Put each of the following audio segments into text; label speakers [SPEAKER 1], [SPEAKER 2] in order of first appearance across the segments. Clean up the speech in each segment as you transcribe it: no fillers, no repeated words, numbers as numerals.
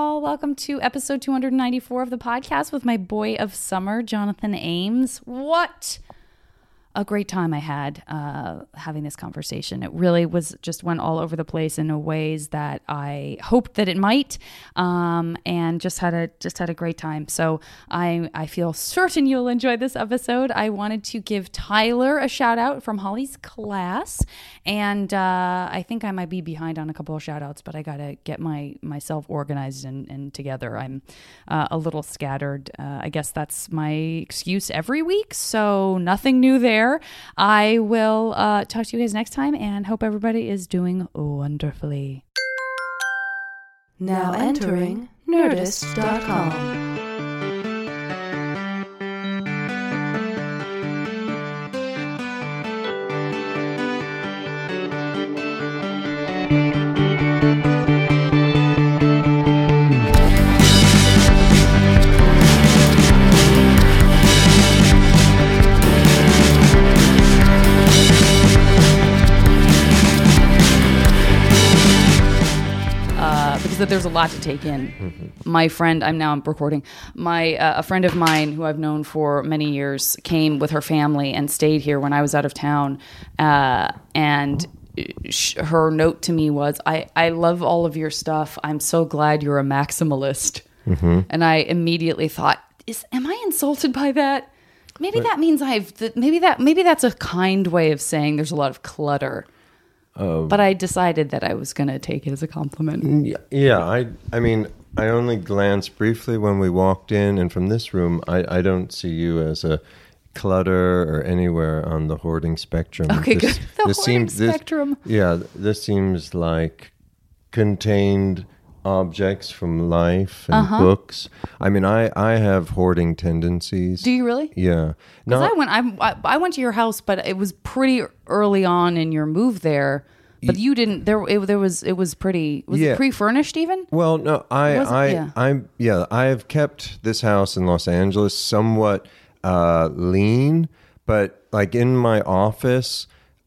[SPEAKER 1] y'all. Welcome to episode 294 of the podcast with my boy of summer, Jonathan Ames. What a great time I had having this conversation. It really went all over the place in ways that I hoped that it might, and just had a great time. So I feel certain you'll enjoy this episode. I wanted to give Tyler a shout out from Holly's class, and I think I might be behind on a couple of shout outs, but I gotta get myself organized and together. I'm a little scattered. I guess that's my excuse every week, so nothing new there. I will talk to you guys next time and hope everybody is doing wonderfully.
[SPEAKER 2] Now entering Nerdist.com.
[SPEAKER 1] That there's a lot to take in. Mm-hmm. My friend, I'm recording. A friend of mine who I've known for many years came with her family and stayed here when I was out of town. And her note to me was, I love all of your stuff. I'm so glad you're a maximalist. Mm-hmm. And I immediately thought, am I insulted by that? Maybe that means maybe that's a kind way of saying there's a lot of clutter. But I decided that I was going to take it as a compliment.
[SPEAKER 3] Yeah, I mean, I only glanced briefly when we walked in, and from this room, I don't see you as a clutter or anywhere on the hoarding spectrum.
[SPEAKER 1] Okay, good. The hoarding spectrum.
[SPEAKER 3] This seems like contained objects from life and books. I mean, I have hoarding tendencies.
[SPEAKER 1] Do you really?
[SPEAKER 3] Yeah.
[SPEAKER 1] Because I went to your house, but it was pretty early on in your move there. But you didn't. It was pretty. Was it pre-furnished even?
[SPEAKER 3] Well, no. I have kept this house in Los Angeles somewhat lean, but like in my office.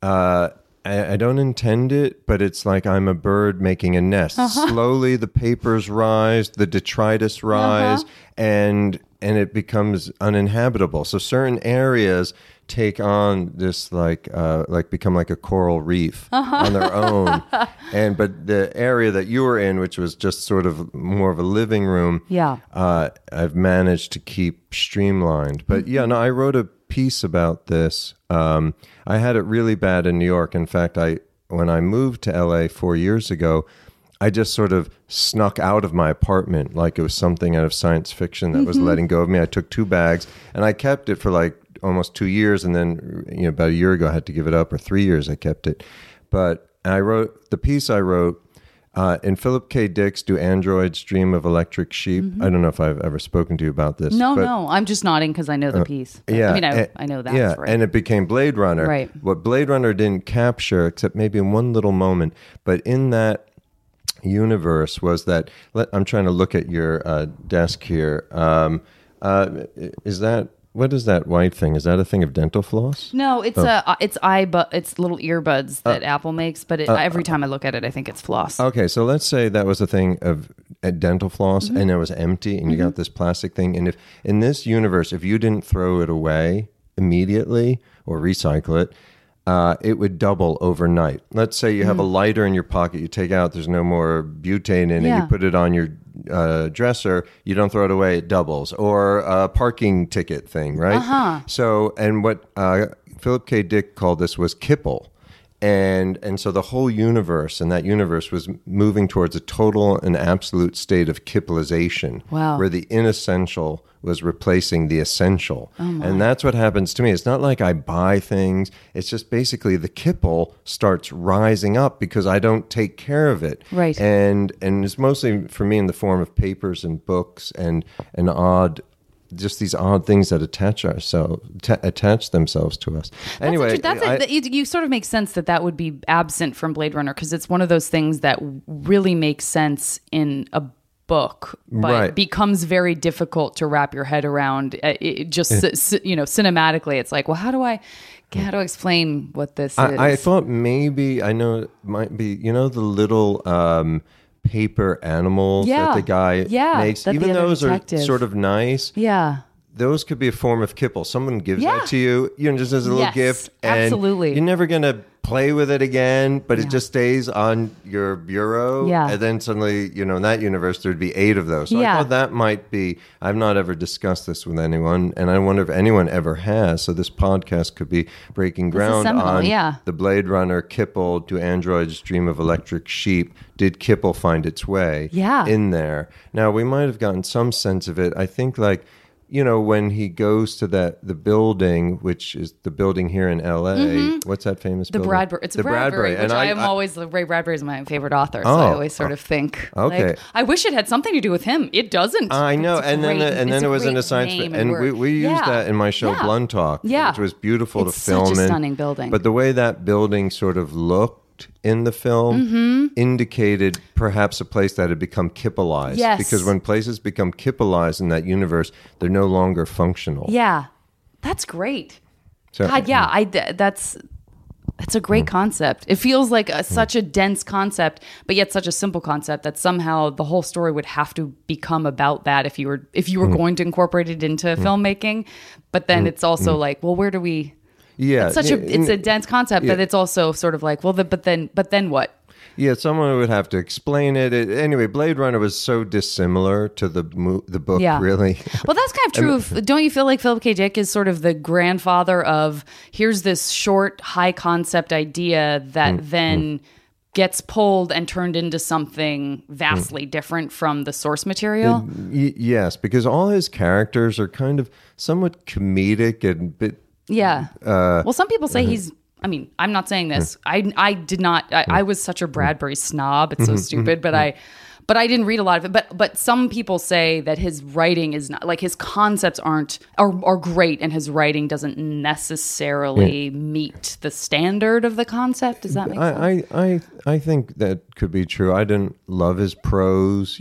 [SPEAKER 3] I don't intend it, but it's like I'm a bird making a nest. Slowly the papers rise, the detritus rise, and it becomes uninhabitable. So certain areas take on this like become like a coral reef on their own. But the area that you were in, which was just sort of more of a living room, I've managed to keep streamlined. But I wrote a piece about this. I had it really bad in New York. In fact, when I moved to LA 4 years ago, I just sort of snuck out of my apartment like it was something out of science fiction that was letting go of me. I took 2 bags and I kept it for like almost 2 years. And then, about a year ago, I had to give it up, or 3 years I kept it. But I wrote the piece in Philip K. Dick's Do Androids Dream of Electric Sheep? I don't know if I've ever spoken to you about this.
[SPEAKER 1] No. I'm just nodding because I know the piece. I know that.
[SPEAKER 3] Yeah,
[SPEAKER 1] right.
[SPEAKER 3] And it became Blade Runner.
[SPEAKER 1] Right.
[SPEAKER 3] What Blade Runner didn't capture, except maybe in one little moment, but in that universe was that, I'm trying to look at your desk here. What is that white thing? Is that a thing of dental floss?
[SPEAKER 1] No, it's it's little earbuds that Apple makes. But every time I look at it, I think it's floss.
[SPEAKER 3] Okay, so let's say that was a thing of dental floss, and it was empty, and you got this plastic thing. And if in this universe, if you didn't throw it away immediately or recycle it, it would double overnight. Let's say you have a lighter in your pocket, you take out, there's no more butane in it, you put it on your dresser, you don't throw it away, it doubles. Or a parking ticket thing, right? So, and what Philip K. Dick called this was Kipple. And so the whole universe, and that universe was moving towards a total and absolute state of Kippleization, where the inessential was replacing the essential. And that's what happens to me. It's not like I buy things. It's just basically the Kipple starts rising up because I don't take care of it.
[SPEAKER 1] Right.
[SPEAKER 3] And it's mostly for me in the form of papers and books and just these odd things that attach themselves to us. Anyway,
[SPEAKER 1] you sort of make sense that would be absent from Blade Runner, because it's one of those things that really makes sense in a book, but becomes very difficult to wrap your head around. It just cinematically, it's like, well, how do I explain what this is?
[SPEAKER 3] I thought maybe, I know it might be, the little paper animals that the guy makes. Even those
[SPEAKER 1] detective.
[SPEAKER 3] are sort of nice.
[SPEAKER 1] Yeah.
[SPEAKER 3] Those could be a form of kipple. Someone gives that to you, just as a little gift. And
[SPEAKER 1] absolutely.
[SPEAKER 3] You're never going to play with it again, but it just stays on your bureau.
[SPEAKER 1] Yeah.
[SPEAKER 3] And then suddenly, in that universe, there'd be 8 of those. So I thought that might be, I've not ever discussed this with anyone, and I wonder if anyone ever has. So this podcast could be breaking ground on the Blade Runner Kipple to Android's Dream of Electric Sheep. Did Kipple find its way in there? Now, we might have gotten some sense of it. I think when he goes to the building, which is the building here in L.A., what's that famous building?
[SPEAKER 1] It's the Bradbury, which I am always, Ray Bradbury is my favorite author, so I always sort of think, I wish it had something to do with him. It doesn't.
[SPEAKER 3] I know, and then it was in a science fiction, and we used that in my show, Blunt Talk, which was beautiful to film in.
[SPEAKER 1] Such a stunning building.
[SPEAKER 3] But the way that building sort of looked in the film indicated perhaps a place that had become kippleized.
[SPEAKER 1] Yes.
[SPEAKER 3] Because when places become kippleized in that universe, they're no longer functional.
[SPEAKER 1] Yeah. That's great.
[SPEAKER 3] So,
[SPEAKER 1] God, that's a great concept. It feels like such a dense concept, but yet such a simple concept that somehow the whole story would have to become about that if you were going to incorporate it into filmmaking. But then it's also like, well, where do we...
[SPEAKER 3] Yeah,
[SPEAKER 1] it's a dense concept, but it's also sort of like, well, but then what?
[SPEAKER 3] Yeah, someone would have to explain it. Anyway, Blade Runner was so dissimilar to the book, really.
[SPEAKER 1] Well, that's kind of true. Don't you feel like Philip K. Dick is sort of the grandfather of, here's this short, high concept idea that then gets pulled and turned into something vastly different from the source material?
[SPEAKER 3] Yes, because all his characters are kind of somewhat comedic and a bit...
[SPEAKER 1] Yeah. Well, some people say he's... I mean, I'm not saying this. I did not... I was such a Bradbury snob. It's so stupid, but I didn't read a lot of it. But some people say that his writing is not... Like, his concepts are great, and his writing doesn't necessarily meet the standard of the concept. Does that make sense?
[SPEAKER 3] I think that could be true. I didn't love his prose,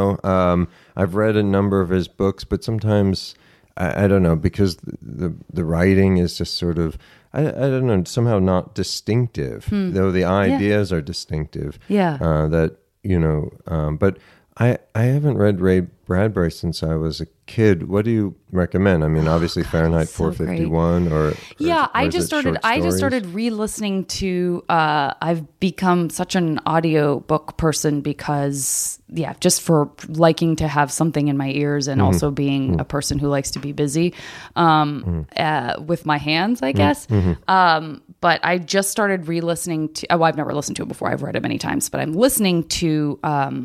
[SPEAKER 3] I've read a number of his books, but sometimes... I don't know, because the writing is just sort of, I don't know, somehow not distinctive, though the ideas are distinctive.
[SPEAKER 1] Yeah.
[SPEAKER 3] But I haven't read Ray Bradbury since I was a kid. What do you recommend? I mean, obviously Fahrenheit 451
[SPEAKER 1] I just started re-listening to I've become such an audiobook person because just for liking to have something in my ears and also being a person who likes to be busy with my hands, I guess. But I just started re-listening to I've never listened to it before. I've read it many times, but I'm listening to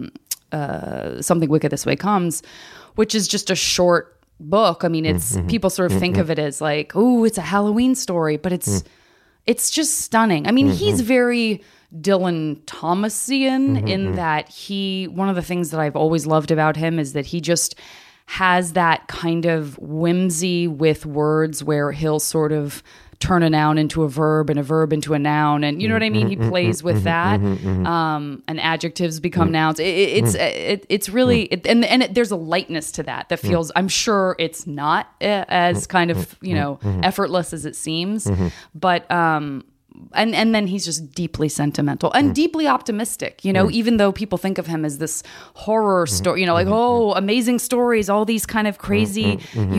[SPEAKER 1] Something Wicked This Way Comes, which is just a short book. I mean, it's people sort of think of it as like, oh, it's a Halloween story, but it's just stunning. I mean, he's very Dylan Thomasian in that one of the things that I've always loved about him is that he just has that kind of whimsy with words where he'll sort of turn a noun into a verb and a verb into a noun, and you know what I mean. He plays with that, and adjectives become nouns. It's really and there's a lightness to that feels. I'm sure it's not as kind of effortless as it seems, but and then he's just deeply sentimental and deeply optimistic. Even though people think of him as this horror story, like amazing stories, all these kind of crazy,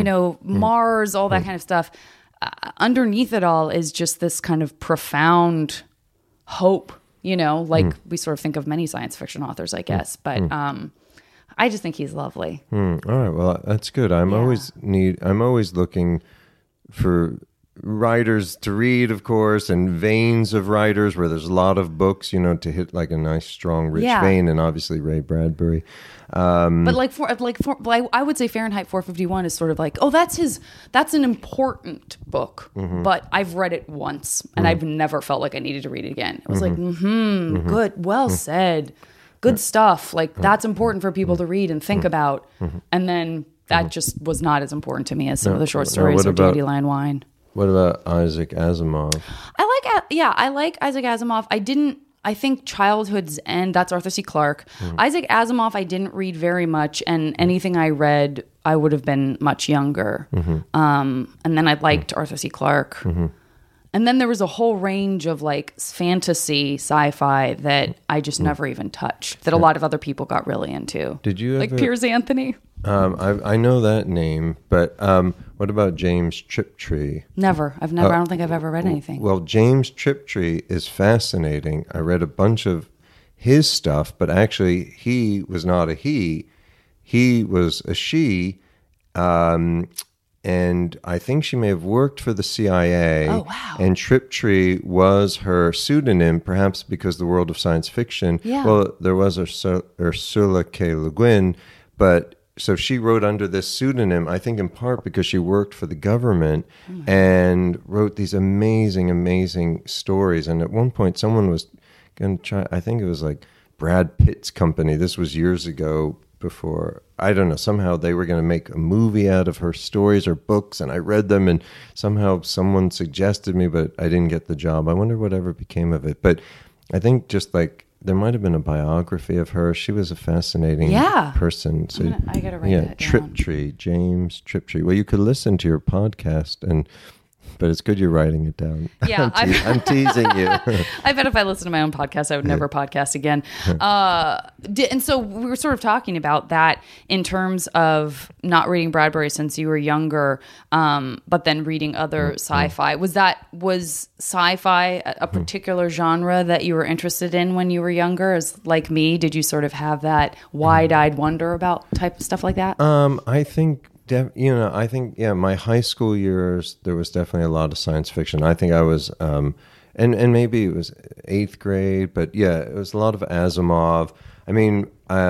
[SPEAKER 1] Mars, all that kind of stuff. Underneath it all is just this kind of profound hope, like we sort of think of many science fiction authors, I guess. But I just think he's lovely.
[SPEAKER 3] All right, well, that's good. I'm always looking for writers to read, of course, and veins of writers where there's a lot of books, to hit like a nice, strong, rich vein, and obviously Ray Bradbury.
[SPEAKER 1] But I would say Fahrenheit 451 is sort of like, that's an important book, but I've read it once and I've never felt like I needed to read it again. It was like, good, well said, good stuff. Like that's important for people to read and think about. And then that just was not as important to me as some of the short stories or J.D. Lion Wine.
[SPEAKER 3] What about Isaac Asimov?
[SPEAKER 1] I like Isaac Asimov. I think Childhood's End, that's Arthur C. Clarke. Isaac Asimov, I didn't read very much, and anything I read, I would have been much younger. And then I liked Arthur C. Clarke. And then there was a whole range of like fantasy sci-fi that I just never even touched, that a lot of other people got really into.
[SPEAKER 3] Did you
[SPEAKER 1] like Piers Anthony?
[SPEAKER 3] I know that name, but what about James Triptree?
[SPEAKER 1] Never. I don't think I've ever read anything.
[SPEAKER 3] Well, James Triptree is fascinating. I read a bunch of his stuff, but actually he was not a he. He was a she. And I think she may have worked for the CIA.
[SPEAKER 1] Oh, wow.
[SPEAKER 3] And Triptree was her pseudonym, perhaps because the world of science fiction.
[SPEAKER 1] Yeah.
[SPEAKER 3] Well, there was Ursula K. Le Guin, but so she wrote under this pseudonym, I think in part because she worked for the government and wrote these amazing, amazing stories. And at one point, someone was going to try, I think it was like Brad Pitt's company. This was years ago. Before, I don't know, somehow they were going to make a movie out of her stories or books, and I read them, and somehow someone suggested me, but I didn't get the job. I wonder whatever became of it. But I think just like there might have been a biography of her. She was a fascinating person. So
[SPEAKER 1] I got to write that down.
[SPEAKER 3] Triptree, James Triptree. Well, you could listen to your podcast but it's good you're writing it down.
[SPEAKER 1] Yeah,
[SPEAKER 3] I'm teasing you.
[SPEAKER 1] I bet if I listened to my own podcast, I would never podcast again. And so we were sort of talking about that in terms of not reading Bradbury since you were younger, but then reading other sci-fi. Was sci-fi a particular genre that you were interested in when you were younger? As like me, did you sort of have that wide-eyed wonder about type of stuff like that?
[SPEAKER 3] I think. My high school years, there was definitely a lot of science fiction. I think I was, and maybe it was 8th grade, but yeah, it was a lot of Asimov. I mean,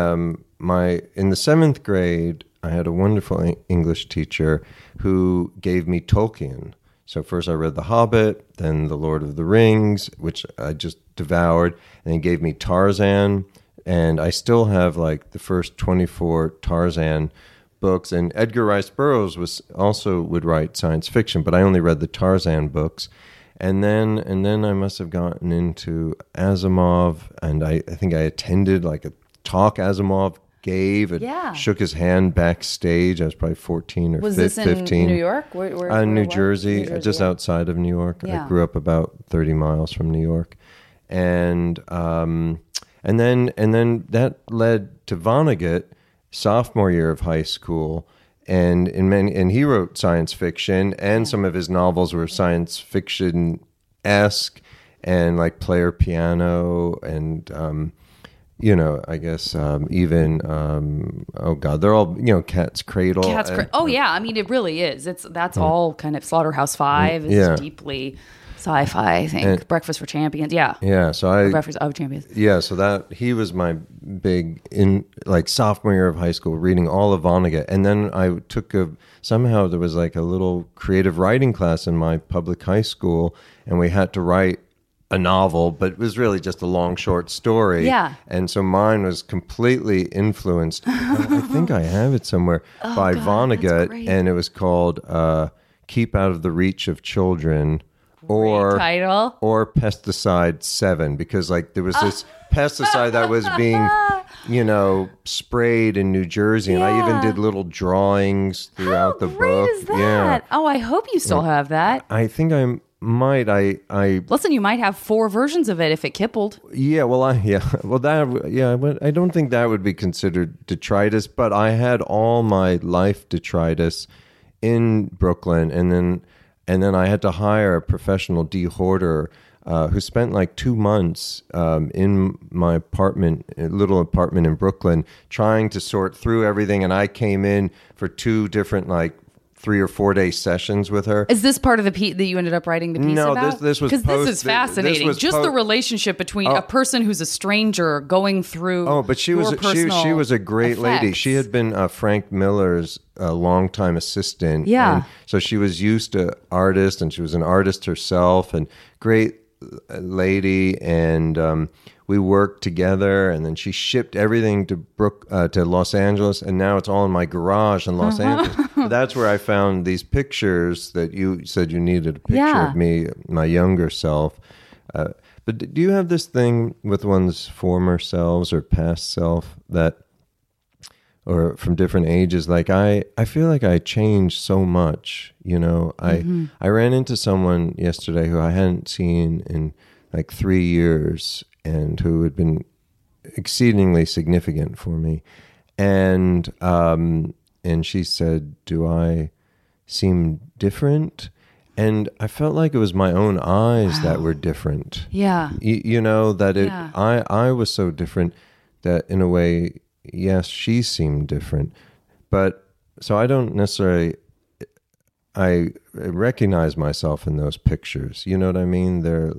[SPEAKER 3] in the 7th grade, I had a wonderful English teacher who gave me Tolkien. So first I read The Hobbit, then The Lord of the Rings, which I just devoured, and he gave me Tarzan, and I still have like the first 24 Tarzan books. And Edgar Rice Burroughs would write science fiction, but I only read the Tarzan books. And then I must have gotten into Asimov, and I think I attended like a talk Asimov gave. Shook his hand backstage. I was probably 14 or 15.
[SPEAKER 1] Was this in New York? Where
[SPEAKER 3] New Jersey, just outside of New York.
[SPEAKER 1] Yeah.
[SPEAKER 3] I grew up about 30 miles from New York. And then that led to Vonnegut, sophomore year of high school, and he wrote science fiction, and some of his novels were science fiction-esque, and like Player Piano, and I guess even they're all Cat's Cradle.
[SPEAKER 1] I mean, it really is. That's all kind of Slaughterhouse Five is deeply sci-fi, I think. And Breakfast for Champions, Breakfast of Champions.
[SPEAKER 3] Yeah, so that he was my big in like sophomore year of high school, reading all of Vonnegut, and then I took somehow there was like a little creative writing class in my public high school, and we had to write a novel, but it was really just a long short story.
[SPEAKER 1] Yeah,
[SPEAKER 3] and so mine was completely influenced. I think I have it somewhere by Vonnegut, and it was called "Keep Out of the Reach of Children." Or
[SPEAKER 1] title,
[SPEAKER 3] or Pesticide 7, because like there was this pesticide that was being, sprayed in New Jersey, and I even did little drawings throughout the book.
[SPEAKER 1] How great is that?
[SPEAKER 3] Yeah.
[SPEAKER 1] Oh, I hope you still have that.
[SPEAKER 3] I think I might.
[SPEAKER 1] Listen, you might have 4 versions of it if it kippled.
[SPEAKER 3] Yeah, I don't think that would be considered detritus, but I had all my life detritus in Brooklyn, and then I had to hire a professional de-hoarder who spent like 2 months in my little apartment in Brooklyn, trying to sort through everything. And I came in for 2 different 3 or 4 day sessions with her.
[SPEAKER 1] Is this part of the piece that you ended up writing the piece about?
[SPEAKER 3] No, this was
[SPEAKER 1] because this is fascinating. The relationship between a person who's a stranger going through.
[SPEAKER 3] Oh, but she was a great lady. She had been Frank Miller's longtime assistant.
[SPEAKER 1] Yeah,
[SPEAKER 3] and so she was used to artists, and she was an artist herself, and great lady. And we worked together, and then she shipped everything to Los Angeles, and now it's all in my garage in Los Angeles. That's where I found these pictures that you said you needed a picture of me, my younger self. But do you have this thing with one's former selves or past self that or from different ages. Like I feel like I changed so much, you know. I ran into someone yesterday who I hadn't seen in like 3 years and who had been exceedingly significant for me. And she said, "Do I seem different?" And I felt like it was my own eyes that were different.
[SPEAKER 1] Yeah.
[SPEAKER 3] You know, that I was so different that in a way, yes, she seemed different. But so I don't necessarily, I recognize myself in those pictures. You know what I mean? They're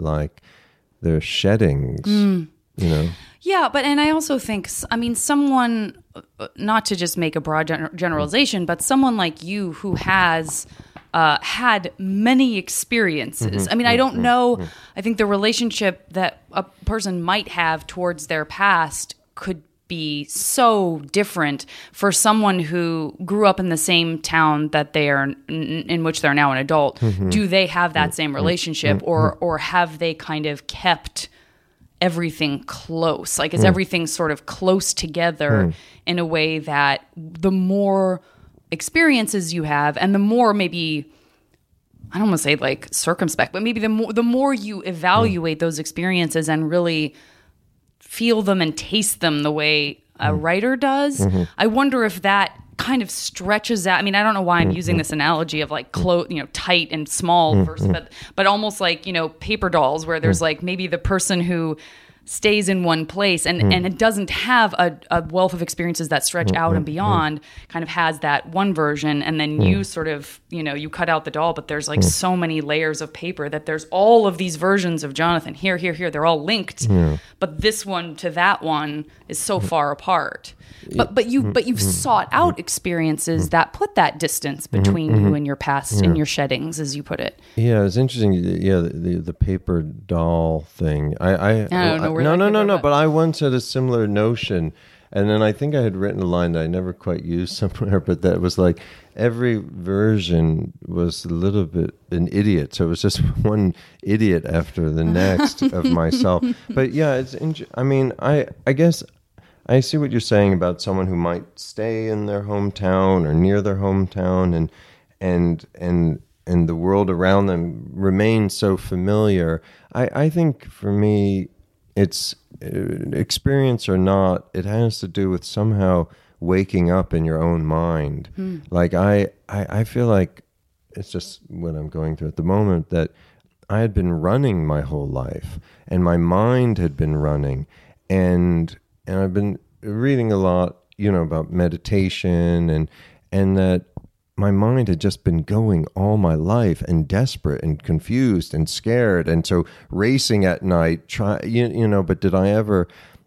[SPEAKER 3] sheddings, you know?
[SPEAKER 1] Yeah, and I also think, I mean, someone, not to just make a broad generalization, but someone like you who has had many experiences. I mean, I don't know. I think the relationship that a person might have towards their past could be so different for someone who grew up in the same town that they are in which they're now an adult. Do they have that same relationship, or have they kind of kept everything close? Like, is everything sort of close together in a way that the more experiences you have, and the more maybe, I don't want to say like circumspect, but maybe the more you evaluate those experiences and really feel them and taste them the way a writer does, I wonder if that kind of stretches out. I mean, I don't know why I'm using this analogy of like tight and small versus, but almost like, you know, paper dolls, where there's like maybe the person who stays in one place and it doesn't have a wealth of experiences that stretch out and beyond, kind of has that one version, and then you sort of, you know, you cut out the doll, but there's like so many layers of paper that there's all of these versions of Jonathan here, they're all linked, but this one to that one is so far apart. But you've sought out experiences that put that distance between you and your past and your sheddings, as you put it.
[SPEAKER 3] Yeah, it's interesting. Yeah, the paper doll thing. I
[SPEAKER 1] don't know.
[SPEAKER 3] No. But I once had a similar notion, and then I think I had written a line that I never quite used somewhere, but that was like every version was a little bit an idiot. So it was just one idiot after the next of myself. But yeah, I mean, I guess I see what you're saying about someone who might stay in their hometown or near their hometown, and the world around them remains so familiar. I think for me, it's experience or not, it has to do with somehow waking up in your own mind. Like I feel like it's just what I'm going through at the moment, that I had been running my whole life, and my mind had been running, and I've been reading a lot, you know, about meditation, and that my mind had just been going all my life, and desperate and confused and scared, and so racing at night, you know. But did I ever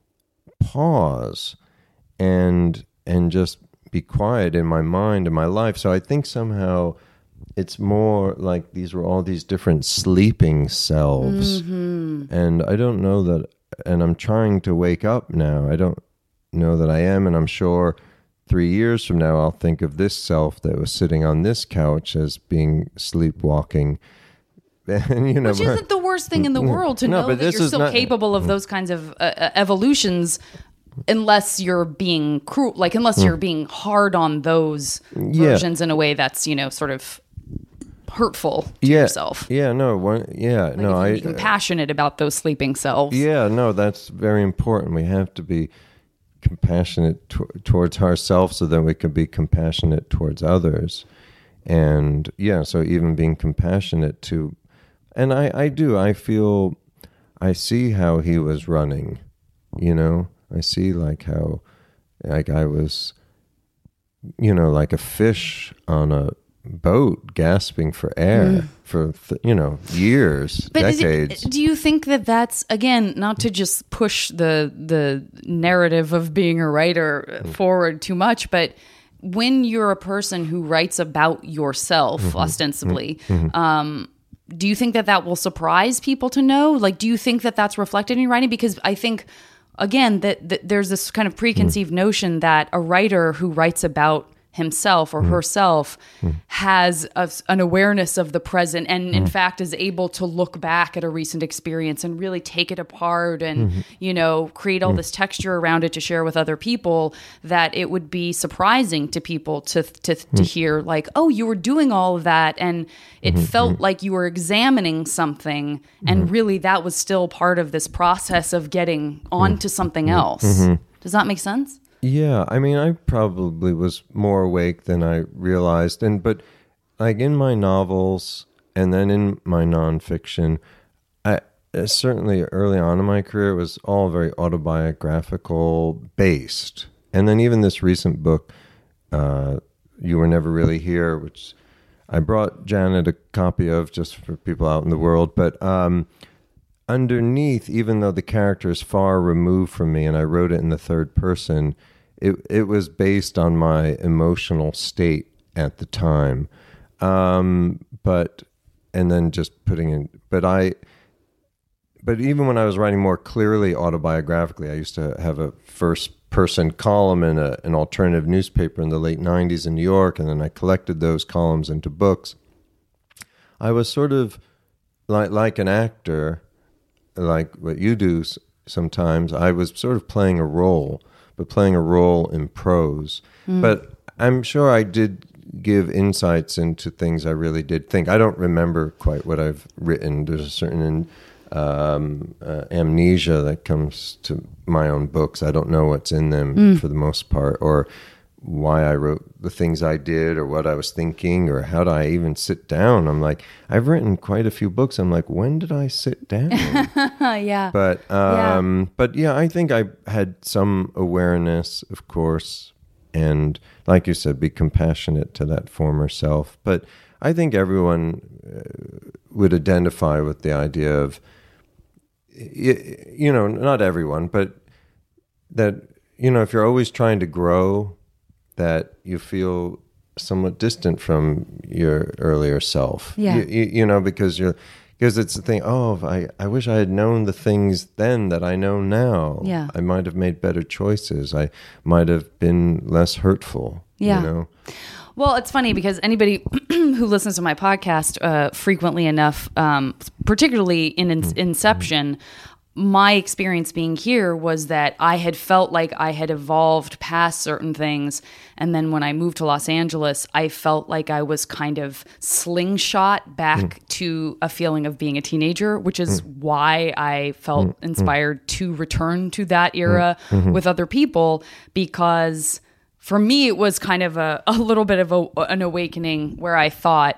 [SPEAKER 3] pause and just be quiet in my mind and my life? So I think somehow it's more like these were all these different sleeping selves, and I don't know that. And I'm trying to wake up now. I don't know that I am, and I'm sure 3 years from now I'll think of this self that was sitting on this couch as being sleepwalking. And, you know,
[SPEAKER 1] which isn't the worst thing in the world to know that you're still capable of those kinds of evolutions, unless you're being cruel, like unless you're being hard on those versions in a way that's, you know, sort of hurtful to yourself.
[SPEAKER 3] Yeah, no,
[SPEAKER 1] I compassionate about those sleeping selves.
[SPEAKER 3] Yeah, no, that's very important. We have to be compassionate towards ourselves, so that we can be compassionate towards others. And yeah, so even being compassionate to, and I feel, I see how he was running, you know, I see like how, like I was, you know, like a fish on a boat gasping for air for years, but decades.
[SPEAKER 1] Do you think that that's, again, not to just push the narrative of being a writer forward too much, but when you're a person who writes about yourself ostensibly, do you think that will surprise people to know? Like, do you think that that's reflected in your writing? Because I think, again, that there's this kind of preconceived notion that a writer who writes about himself or herself has an awareness of the present and in fact is able to look back at a recent experience and really take it apart and create all this texture around it to share with other people, that it would be surprising to people to hear like, oh, you were doing all of that and it felt like you were examining something and really that was still part of this process of getting onto something else. Does that make sense?
[SPEAKER 3] Yeah, I mean, I probably was more awake than I realized. But like in my novels and then in my nonfiction, I certainly early on in my career, it was all very autobiographical based. And then even this recent book, You Were Never Really Here, which I brought Janet a copy of just for people out in the world. But underneath, even though the character is far removed from me and I wrote it in the third person, it was based on my emotional state at the time. And then just putting in, but even when I was writing more clearly autobiographically, I used to have a first person column in an alternative newspaper in the late 90s in New York. And then I collected those columns into books. I was sort of like an actor, like what you do sometimes. I was sort of playing a role, but playing a role in prose. But I'm sure I did give insights into things I really did think. I don't remember quite what I've written. There's a certain amnesia that comes to my own books. I don't know what's in them for the most part, or why I wrote the things I did, or what I was thinking, or how did I even sit down. I'm like, I've written quite a few books. I'm like, when did I sit down?
[SPEAKER 1] Yeah.
[SPEAKER 3] But yeah, I think I had some awareness, of course, and like you said, be compassionate to that former self. But I think everyone would identify with the idea of, not everyone, but that, if you're always trying to grow, that you feel somewhat distant from your earlier self.
[SPEAKER 1] Yeah.
[SPEAKER 3] Because it's the thing, I wish I had known the things then that I know now.
[SPEAKER 1] Yeah.
[SPEAKER 3] I might have made better choices. I might have been less hurtful.
[SPEAKER 1] Yeah. Well, it's funny because anybody who listens to my podcast frequently enough, particularly in Inception, my experience being here was that I had felt like I had evolved past certain things. And then when I moved to Los Angeles, I felt like I was kind of slingshot back to a feeling of being a teenager, which is why I felt inspired to return to that era with other people, because for me, it was kind of a little bit of an awakening where I thought,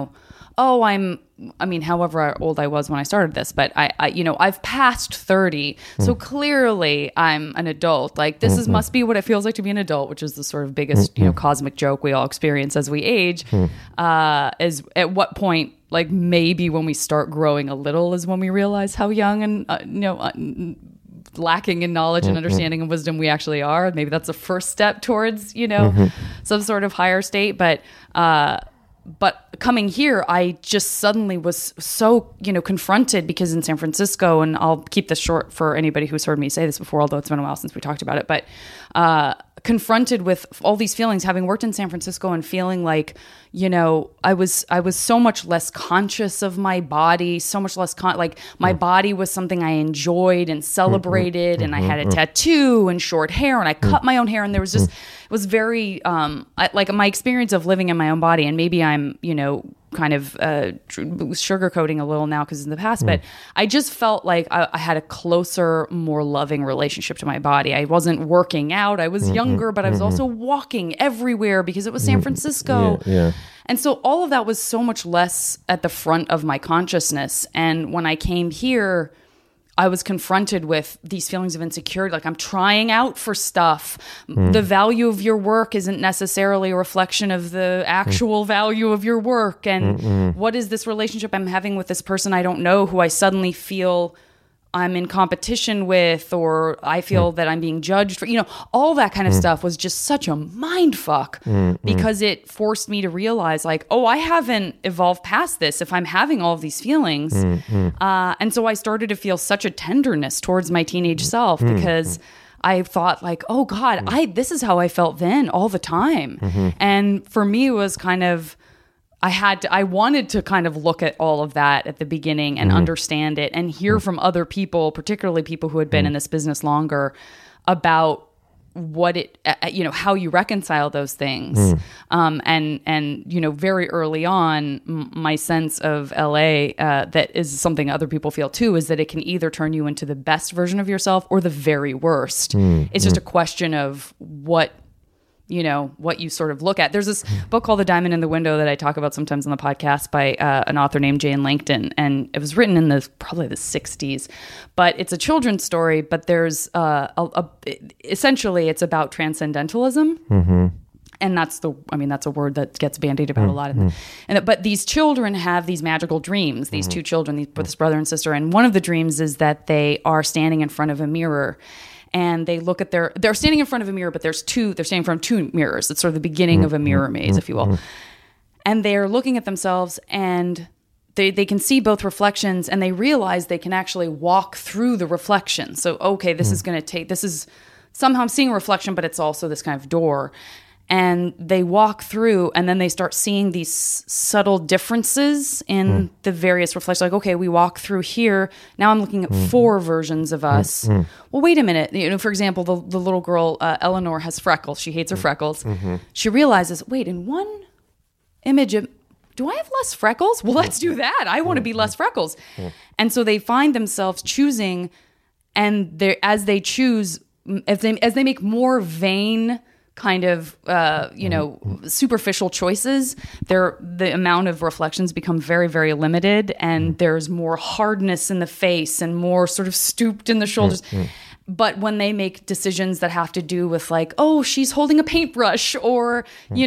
[SPEAKER 1] however old I was when I started this, but I've passed 30. So clearly I'm an adult. Like this must be what it feels like to be an adult, which is the sort of biggest, cosmic joke we all experience as we age. Is at what point, like maybe when we start growing a little is when we realize how young and, lacking in knowledge and understanding and wisdom we actually are. Maybe that's a first step towards, some sort of higher state. But coming here, I just suddenly was so, confronted, because in San Francisco, and I'll keep this short for anybody who's heard me say this before, although it's been a while since we talked about it, but confronted with all these feelings, having worked in San Francisco and feeling like, I was so much less conscious of my body, so much less my body was something I enjoyed and celebrated, and I had a tattoo and short hair, and I cut my own hair, and there was just, it was very, like my experience of living in my own body, and maybe I'm, kind of sugarcoating a little now because in the past, but I just felt like I had a closer, more loving relationship to my body. I wasn't working out. I was younger, but I was also walking everywhere because it was San Francisco.
[SPEAKER 3] Yeah.
[SPEAKER 1] And so all of that was so much less at the front of my consciousness. And when I came here, I was confronted with these feelings of insecurity. Like I'm trying out for stuff. The value of your work isn't necessarily a reflection of the actual value of your work. And what is this relationship I'm having with this person I don't know, who I suddenly feel I'm in competition with, or I feel that I'm being judged for, all that kind of stuff was just such a mind fuck because it forced me to realize like, oh, I haven't evolved past this if I'm having all of these feelings. And so I started to feel such a tenderness towards my teenage self because I thought like, oh God, this is how I felt then all the time. And for me, it was kind of, I wanted to kind of look at all of that at the beginning and understand it and hear from other people, particularly people who had been in this business longer, about what it, how you reconcile those things. And very early on, my sense of LA, that is something other people feel too, is that it can either turn you into the best version of yourself or the very worst. It's just a question of what you sort of look at. There's this book called The Diamond in the Window that I talk about sometimes on the podcast by an author named Jane Langton. And it was written in probably the 60s, but it's a children's story, but there's essentially it's about transcendentalism. And that's a word that gets bandied about a lot. But these children have these magical dreams, these two children, this brother and sister. And one of the dreams is that they are standing in front of a mirror. And they look at they're standing in front of a mirror, but they're standing in front of two mirrors. It's sort of the beginning of a mirror maze, if you will. And they're looking at themselves and they can see both reflections and they realize they can actually walk through the reflection. So, okay, this is somehow I'm seeing a reflection, but it's also this kind of door. And they walk through and then they start seeing these subtle differences in the various reflections. Like, okay, we walk through here. Now I'm looking at four versions of us. Well, wait a minute. For example, the little girl, Eleanor, has freckles. She hates her freckles. She realizes, wait, in one image, do I have less freckles? Well, let's do that. I want to be less freckles. And so they find themselves choosing, and as they choose, as they make more vain kind of superficial choices, the amount of reflections become very, very limited, and there's more hardness in the face and more sort of stooped in the shoulders. But when they make decisions that have to do with like, oh, she's holding a paintbrush, or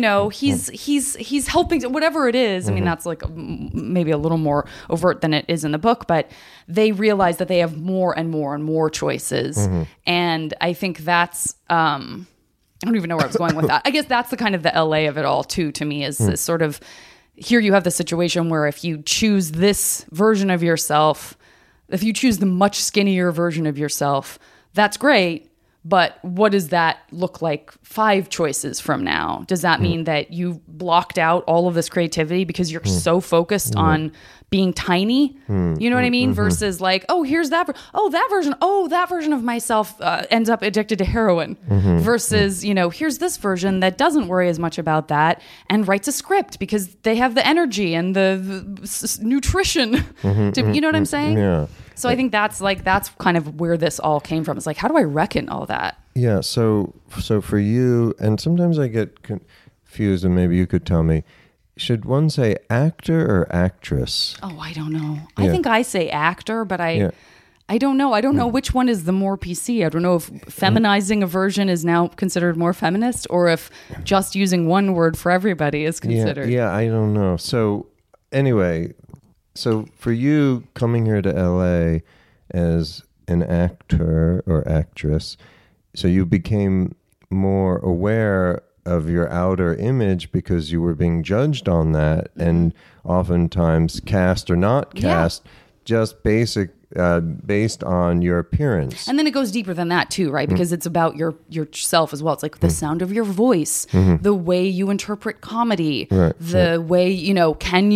[SPEAKER 1] he's helping, whatever it is. I mean, that's like maybe a little more overt than it is in the book, but they realize that they have more and more and more choices. And I think that's I don't even know where I was going with that. I guess that's the kind of the LA of it all too, to me, is this sort of, here you have the situation where if you choose this version of yourself, if you choose the much skinnier version of yourself, that's great. But what does that look like 5 choices from now? Does that mean that you blocked out all of this creativity because you're so focused on being tiny? You know what I mean? Versus like, oh, here's that. That version of myself ends up addicted to heroin. Versus, here's this version that doesn't worry as much about that and writes a script because they have the energy and the nutrition. You know what I'm saying?
[SPEAKER 3] Yeah.
[SPEAKER 1] So I think that's kind of where this all came from. It's like, how do I reckon all that?
[SPEAKER 3] Yeah. So for you, and sometimes I get confused, and maybe you could tell me, should one say actor or actress?
[SPEAKER 1] Oh, I don't know. I think I say actor, but I don't know. I don't know which one is the more PC. I don't know if feminizing a version is now considered more feminist, or if just using one word for everybody is considered.
[SPEAKER 3] Yeah, I don't know. So anyway, so for you coming here to LA as an actor or actress, so you became more aware of your outer image because you were being judged on that, and oftentimes cast or not cast, just based on your appearance.
[SPEAKER 1] And then it goes deeper than that too, right? Because it's about yourself as well. It's like the sound of your voice, the way you interpret comedy, the way, can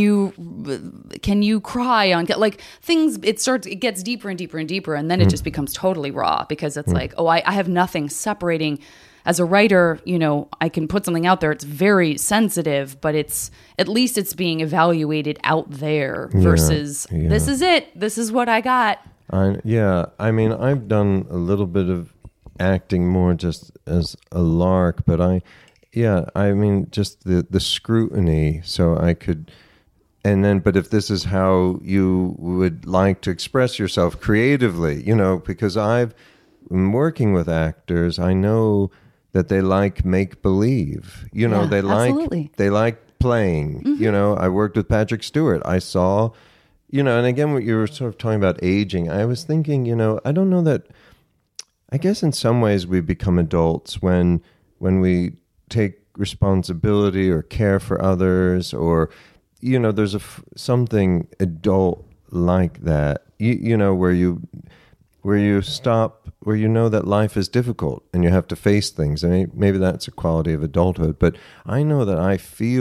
[SPEAKER 1] you cry on like things, it gets deeper and deeper and deeper, and then it just becomes totally raw because it's like, oh, I have nothing separating. As a writer, I can put something out there. It's very sensitive, but at least it's being evaluated out there versus this is it. This is what I got.
[SPEAKER 3] I mean, I've done a little bit of acting more just as a lark, but I mean, just the scrutiny. So I could, but if this is how you would like to express yourself creatively, because I've been working with actors, I know that they like make believe, they like playing, I worked with Patrick Stewart. I saw, and again, what you were sort of talking about aging, I was thinking, I don't know that, I guess in some ways we become adults when we take responsibility or care for others, or, there's something adult like that, where where you stop, where you know that life is difficult and you have to face things. I mean, maybe that's a quality of adulthood, but I know that I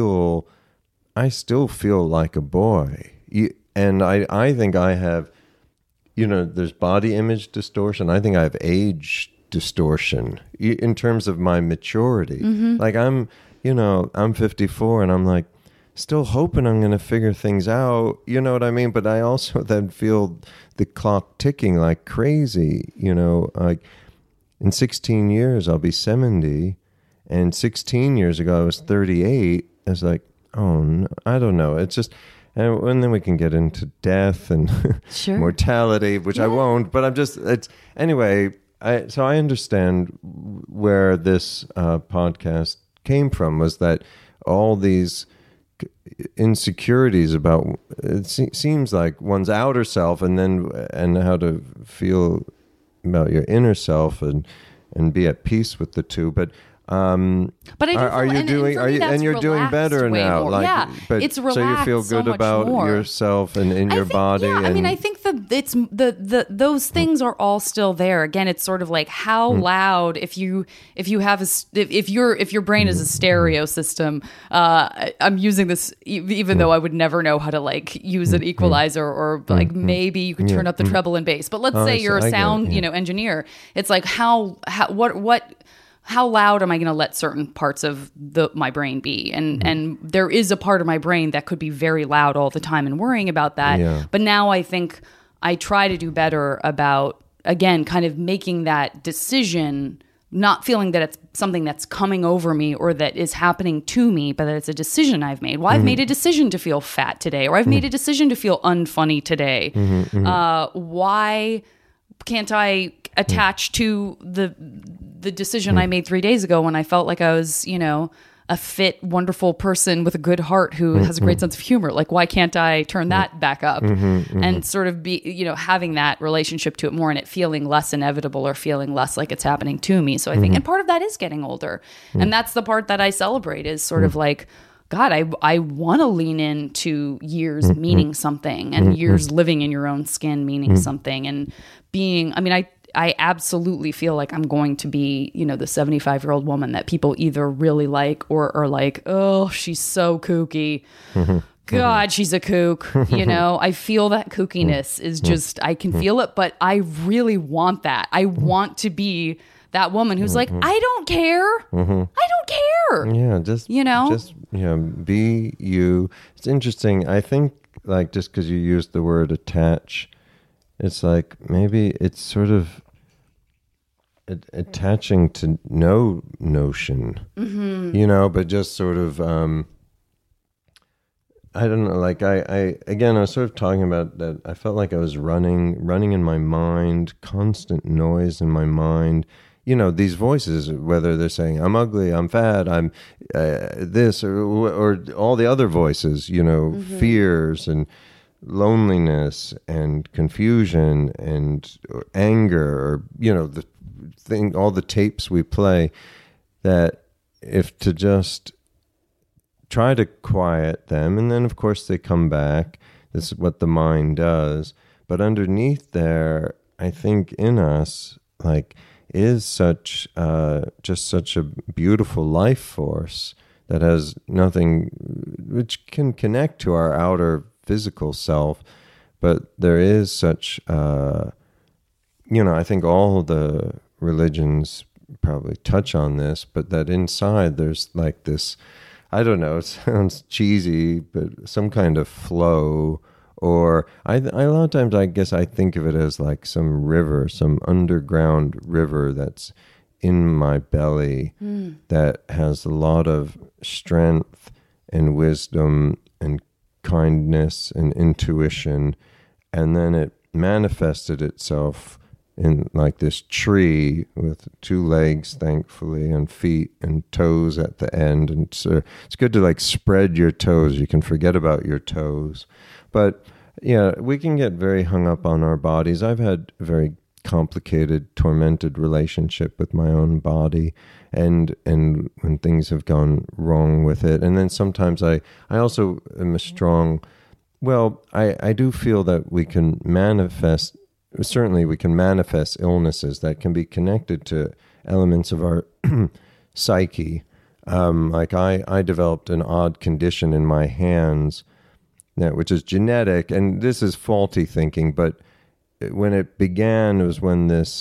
[SPEAKER 3] still feel like a boy. And I think I have, there's body image distortion. I think I have age distortion in terms of my maturity. Like I'm 54 and I'm like, still hoping I'm going to figure things out, you know what I mean? But I also then feel the clock ticking like crazy, like in 16 years, I'll be 70. And 16 years ago, I was 38. I was like, oh, no, I don't know. It's just, and then we can get into death and
[SPEAKER 1] sure.
[SPEAKER 3] mortality, which I won't, but anyway, so I understand where this podcast came from, was that all these insecurities about it seems like one's outer self and how to feel about your inner self and be at peace with the two, but you're doing better now,
[SPEAKER 1] more.
[SPEAKER 3] like,
[SPEAKER 1] yeah,
[SPEAKER 3] but
[SPEAKER 1] it's relaxed,
[SPEAKER 3] so you feel good about yourself and in your body.
[SPEAKER 1] Yeah,
[SPEAKER 3] and,
[SPEAKER 1] I mean, I think those things are all still there. Again, it's sort of like how loud if your brain is a stereo system. I'm using this even though I would never know how to like use an equalizer or like maybe you could turn up the treble and bass. But let's say you're a sound engineer. It's like how loud am I going to let certain parts of my brain be? And there is a part of my brain that could be very loud all the time and worrying about that. Yeah. But now I think I try to do better about, again, kind of making that decision, not feeling that it's something that's coming over me or that is happening to me, but that it's a decision I've made. Well, I've made a decision to feel fat today, or I've made a decision to feel unfunny today. Why can't I attach to the decision I made 3 days ago when I felt like I was, a fit, wonderful person with a good heart who has a great sense of humor? Like, why can't I turn that back up and sort of be, having that relationship to it more and it feeling less inevitable or feeling less like it's happening to me. So I think, and part of that is getting older. And that's the part that I celebrate, is sort of like, God, I want to lean into years meaning something, and years living in your own skin meaning something, and being, I absolutely feel like I'm going to be, the 75-year-old woman that people either really like or are like, oh, she's so kooky. God, she's a kook. I feel that kookiness is just, I can feel it, but I really want that. I want to be that woman who's like, I don't care. I don't care.
[SPEAKER 3] Yeah, just be you. It's interesting. I think, like, just because you used the word attach, it's like maybe it's sort of attaching to no notion, but just sort of, I don't know, like I was sort of talking about that. I felt like I was running in my mind, constant noise in my mind. These voices, whether they're saying I'm ugly, I'm fat, I'm this, or all the other voices, fears and loneliness and confusion and anger, or the thing, all the tapes we play, that if to just try to quiet them, and then of course they come back. This is what the mind does. But underneath there, I think in us, like, is just such a beautiful life force that has nothing, which can connect to our outer physical self, but there is such, I think all the religions probably touch on this, but that inside there's like this, I don't know, it sounds cheesy, but some kind of flow. Or a lot of times I guess I think of it as like some river, some underground river that's in my belly that has a lot of strength and wisdom and kindness and intuition. And then it manifested itself in like this tree with 2 legs, thankfully, and feet and toes at the end. And so it's good to like spread your toes. You can forget about your toes. But yeah, we can get very hung up on our bodies. I've had a very complicated, tormented relationship with my own body, and when things have gone wrong with it. And then sometimes I also am a strong, I do feel that we can manifest certainly we can manifest illnesses that can be connected to elements of our psyche. Like I developed an odd condition in my hands, which is genetic, and this is faulty thinking, but when it began, it was when this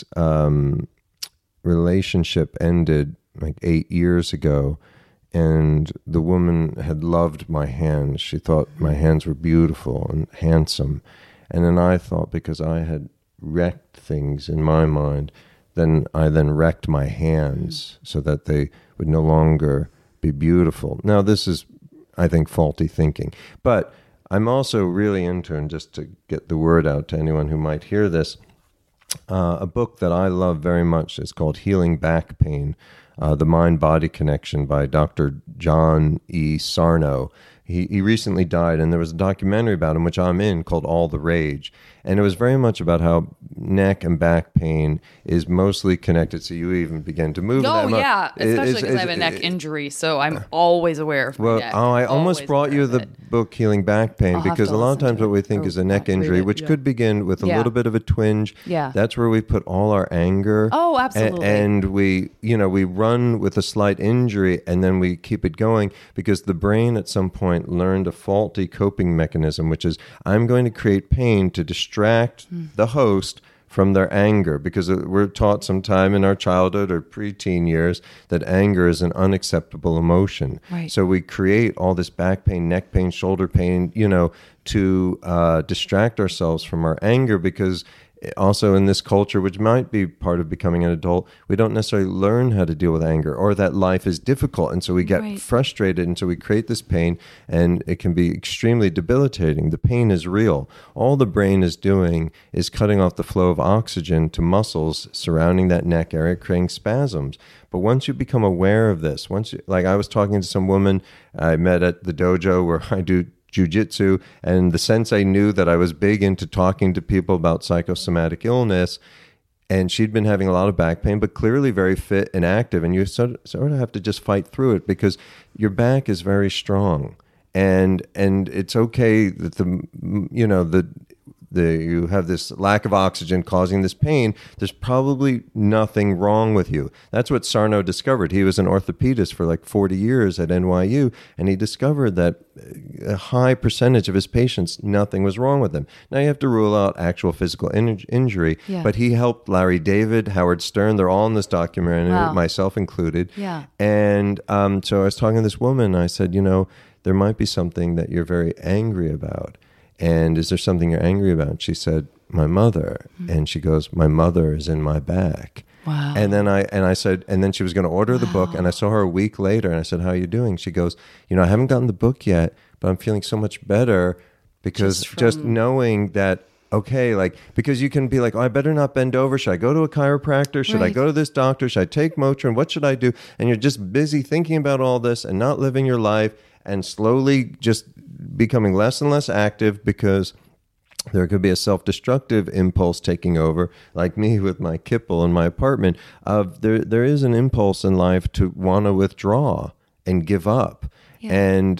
[SPEAKER 3] relationship ended like 8 years ago, and the woman had loved my hands. She thought my hands were beautiful and handsome. And then I thought, because I had wrecked things in my mind, then I wrecked my hands so that they would no longer be beautiful. Now, this is, I think, faulty thinking. But I'm also really into, and just to get the word out to anyone who might hear this, a book that I love very much is called Healing Back Pain, The Mind-Body Connection by Dr. John E. Sarno. He recently died, and there was a documentary about him, which I'm in, called All the Rage. And it was very much about how neck and back pain is mostly connected. So you even begin to move.
[SPEAKER 1] Oh, yeah. Especially because I have a neck injury, so I'm always aware of my neck.
[SPEAKER 3] I almost brought you the book Healing Back Pain, because a lot of times what we think is a neck injury, which could begin with a little bit of a twinge.
[SPEAKER 1] Yeah.
[SPEAKER 3] That's where we put all our anger.
[SPEAKER 1] Oh, absolutely.
[SPEAKER 3] And we run with a slight injury, and then we keep it going, because the brain at some point learned a faulty coping mechanism, which is, I'm going to create pain to distract the host from their anger, because we're taught sometime in our childhood or preteen years that anger is an unacceptable emotion.
[SPEAKER 1] Right.
[SPEAKER 3] So we create all this back pain, neck pain, shoulder pain, to distract ourselves from our anger, because also in this culture, which might be part of becoming an adult, we don't necessarily learn how to deal with anger, or that life is difficult. And so we get frustrated, and so we create this pain, and it can be extremely debilitating. The pain is real. All the brain is doing is cutting off the flow of oxygen to muscles surrounding that neck area, creating spasms. But once you become aware of this, like I was talking to some woman I met at the dojo where I do jiu-jitsu, and the sensei knew that I was big into talking to people about psychosomatic illness, and she'd been having a lot of back pain, but clearly very fit and active, and you sort of have to just fight through it, because your back is very strong, and it's okay that you have this lack of oxygen causing this pain. There's probably nothing wrong with you. That's what Sarno discovered. He was an orthopedist for like 40 years at NYU, and he discovered that a high percentage of his patients, nothing was wrong with them. Now you have to rule out actual physical injury, but he helped Larry David, Howard Stern. They're all in this documentary, myself included.
[SPEAKER 1] Yeah.
[SPEAKER 3] And so I was talking to this woman, and I said, there might be something that you're very angry about. And is there something you're angry about? And she said, my mother. And she goes, my mother is in my back.
[SPEAKER 1] Wow.
[SPEAKER 3] And then I said, and then she was going to order the book, and I saw her a week later, and I said, how are you doing? She goes, I haven't gotten the book yet, but I'm feeling so much better, because just knowing that, okay, because you can be like, oh, I better not bend over. Should I go to a chiropractor? Should I go to this doctor? Should I take Motrin? What should I do? And you're just busy thinking about all this and not living your life, and slowly just becoming less and less active, because there could be a self-destructive impulse taking over, like me with my kipple in my apartment. There is an impulse in life to want to withdraw and give up, and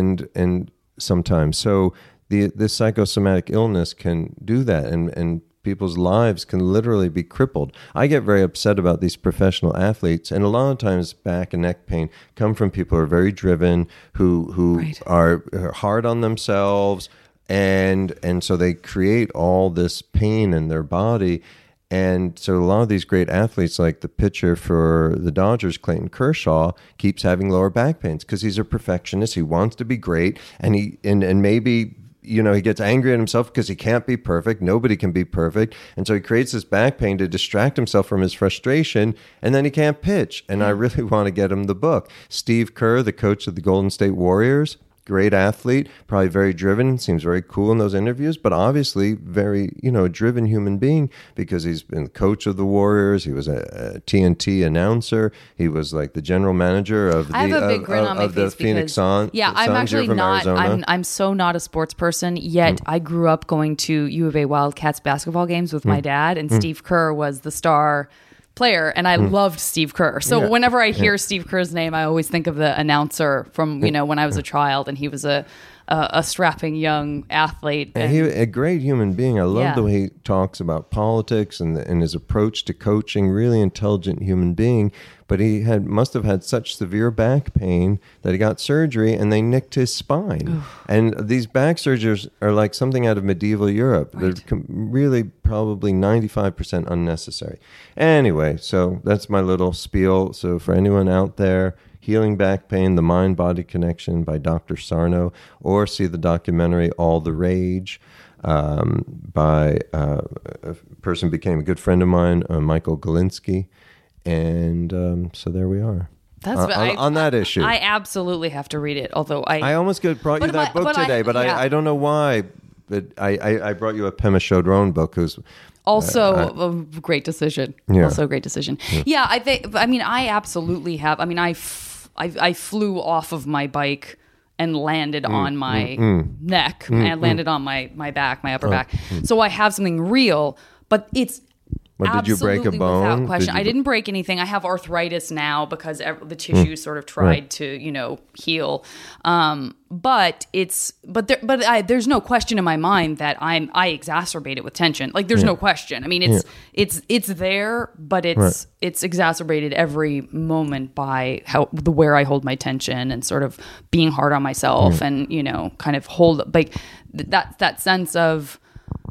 [SPEAKER 3] sometimes so this psychosomatic illness can do that, and people's lives can literally be crippled. I get very upset about these professional athletes, and a lot of times back and neck pain come from people who are very driven, who are hard on themselves, and so they create all this pain in their body. And so a lot of these great athletes, like the pitcher for the Dodgers, Clayton Kershaw, keeps having lower back pains because he's a perfectionist. He wants to be great, and maybe he gets angry at himself because he can't be perfect. Nobody can be perfect. And so he creates this back pain to distract himself from his frustration, and then he can't pitch. And I really want to get him the book. Steve Kerr, the coach of the Golden State Warriors, great athlete, probably very driven, seems very cool in those interviews, but obviously very, driven human being, because he's been the coach of the Warriors. He was a TNT announcer. He was like the general manager of the Phoenix Suns.
[SPEAKER 1] Yeah, I'm actually not. I'm so not a sports person, yet I grew up going to U of A Wildcats basketball games with my dad, and Steve Kerr was the star player, and I loved Steve Kerr. So whenever I hear Steve Kerr's name, I always think of the announcer from when I was a child, and he was a a strapping young athlete.
[SPEAKER 3] And he a great human being. I love the way he talks about politics and his approach to coaching. Really intelligent human being. But he must have had such severe back pain that he got surgery and they nicked his spine. Oof. And these back surgeries are like something out of medieval Europe. Right. They're really probably 95% unnecessary. Anyway, so that's my little spiel. So for anyone out there, Healing Back Pain, The Mind-Body Connection by Dr. Sarno, or see the documentary All the Rage by a person who became a good friend of mine, Michael Galinsky. And so there we are. That's on that issue.
[SPEAKER 1] I absolutely have to read it. Although I
[SPEAKER 3] almost brought you that book today, but I don't know why. But I brought you a Pema Chodron book, who's
[SPEAKER 1] also a great decision. Yeah. Also a great decision. Yeah, I think. I mean, I absolutely have. I mean, I flew off of my bike and landed on my neck and landed on my back, my upper back. So I have something real, but it's.
[SPEAKER 3] But did you break a bone?
[SPEAKER 1] Without question. I didn't break anything. I have arthritis now because the tissue sort of tried to, heal. But there's no question in my mind that I exacerbate it with tension. Like there's no question. I mean, it's there, but it's exacerbated every moment by where I hold my tension and sort of being hard on myself and kind of hold like that sense of.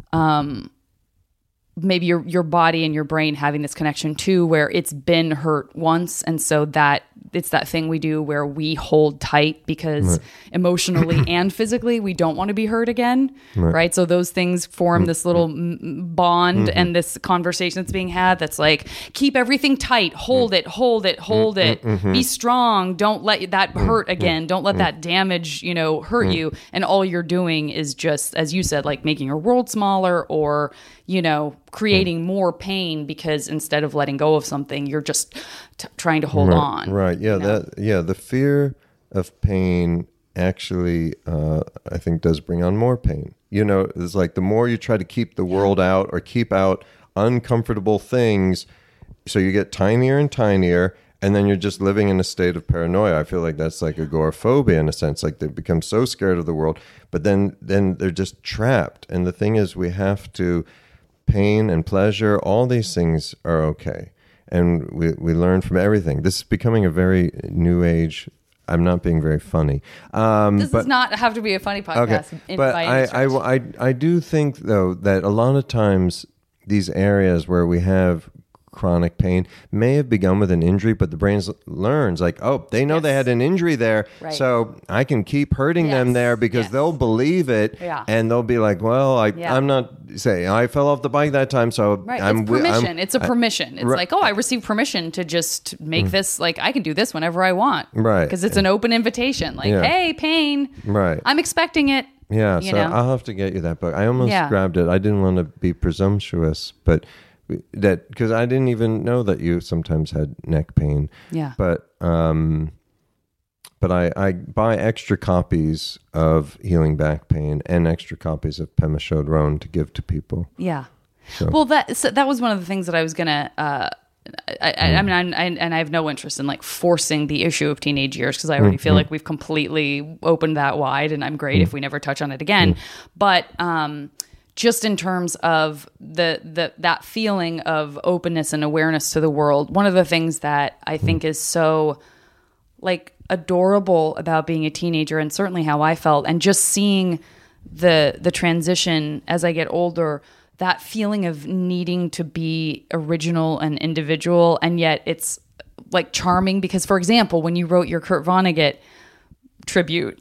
[SPEAKER 1] Maybe your body and your brain having this connection too, where it's been hurt once. And so that it's that thing we do where we hold tight because emotionally and physically, we don't want to be hurt again. Right. So those things form this little bond and this conversation that's being had. That's like, keep everything tight, hold it, be strong. Don't let that hurt again. Don't let that damage, hurt you. And all you're doing is just, as you said, like making your world smaller or, creating more pain because instead of letting go of something, you're just trying to hold on.
[SPEAKER 3] Right. Yeah. The fear of pain actually, I think does bring on more pain. It's like the more you try to keep the world out or keep out uncomfortable things, so you get tinier and tinier. And then you're just living in a state of paranoia. I feel like that's like agoraphobia in a sense. Like they become so scared of the world, but then they're just trapped. And the thing is, we have to. Pain and pleasure, all these things are okay. And we learn from everything. This is becoming a very new age. I'm not being very funny.
[SPEAKER 1] This does not have to be a funny podcast.
[SPEAKER 3] Okay. But I do think, though, that a lot of times these areas where we have chronic pain may have begun with an injury, but the brain learns like, oh, they know they had an injury there, so I can keep hurting them there because they'll believe it, and they'll be like, well, I'm not saying I fell off the bike that time, so
[SPEAKER 1] it's permission. It's a permission. It's like, oh, I received permission to just make this, like I can do this whenever I want, because it's an open invitation. Like, hey, pain, I'm expecting it.
[SPEAKER 3] Yeah, so I'll have to get you that book. I almost grabbed it. I didn't want to be presumptuous, but. That because I didn't even know that you sometimes had neck pain. Yeah. But I buy extra copies of Healing Back Pain and extra copies of Pema Chodron to give to people.
[SPEAKER 1] Yeah. So. Well, that was one of the things that I was gonna. I mean, I have no interest in like forcing the issue of teenage years because I already feel like we've completely opened that wide, and I'm great if we never touch on it again. But just in terms of that feeling of openness and awareness to the world, one of the things that I think is so like adorable about being a teenager, and certainly how I felt, and just seeing the transition as I get older, that feeling of needing to be original and individual, and yet it's like charming because, for example, when you wrote your Kurt Vonnegut tribute,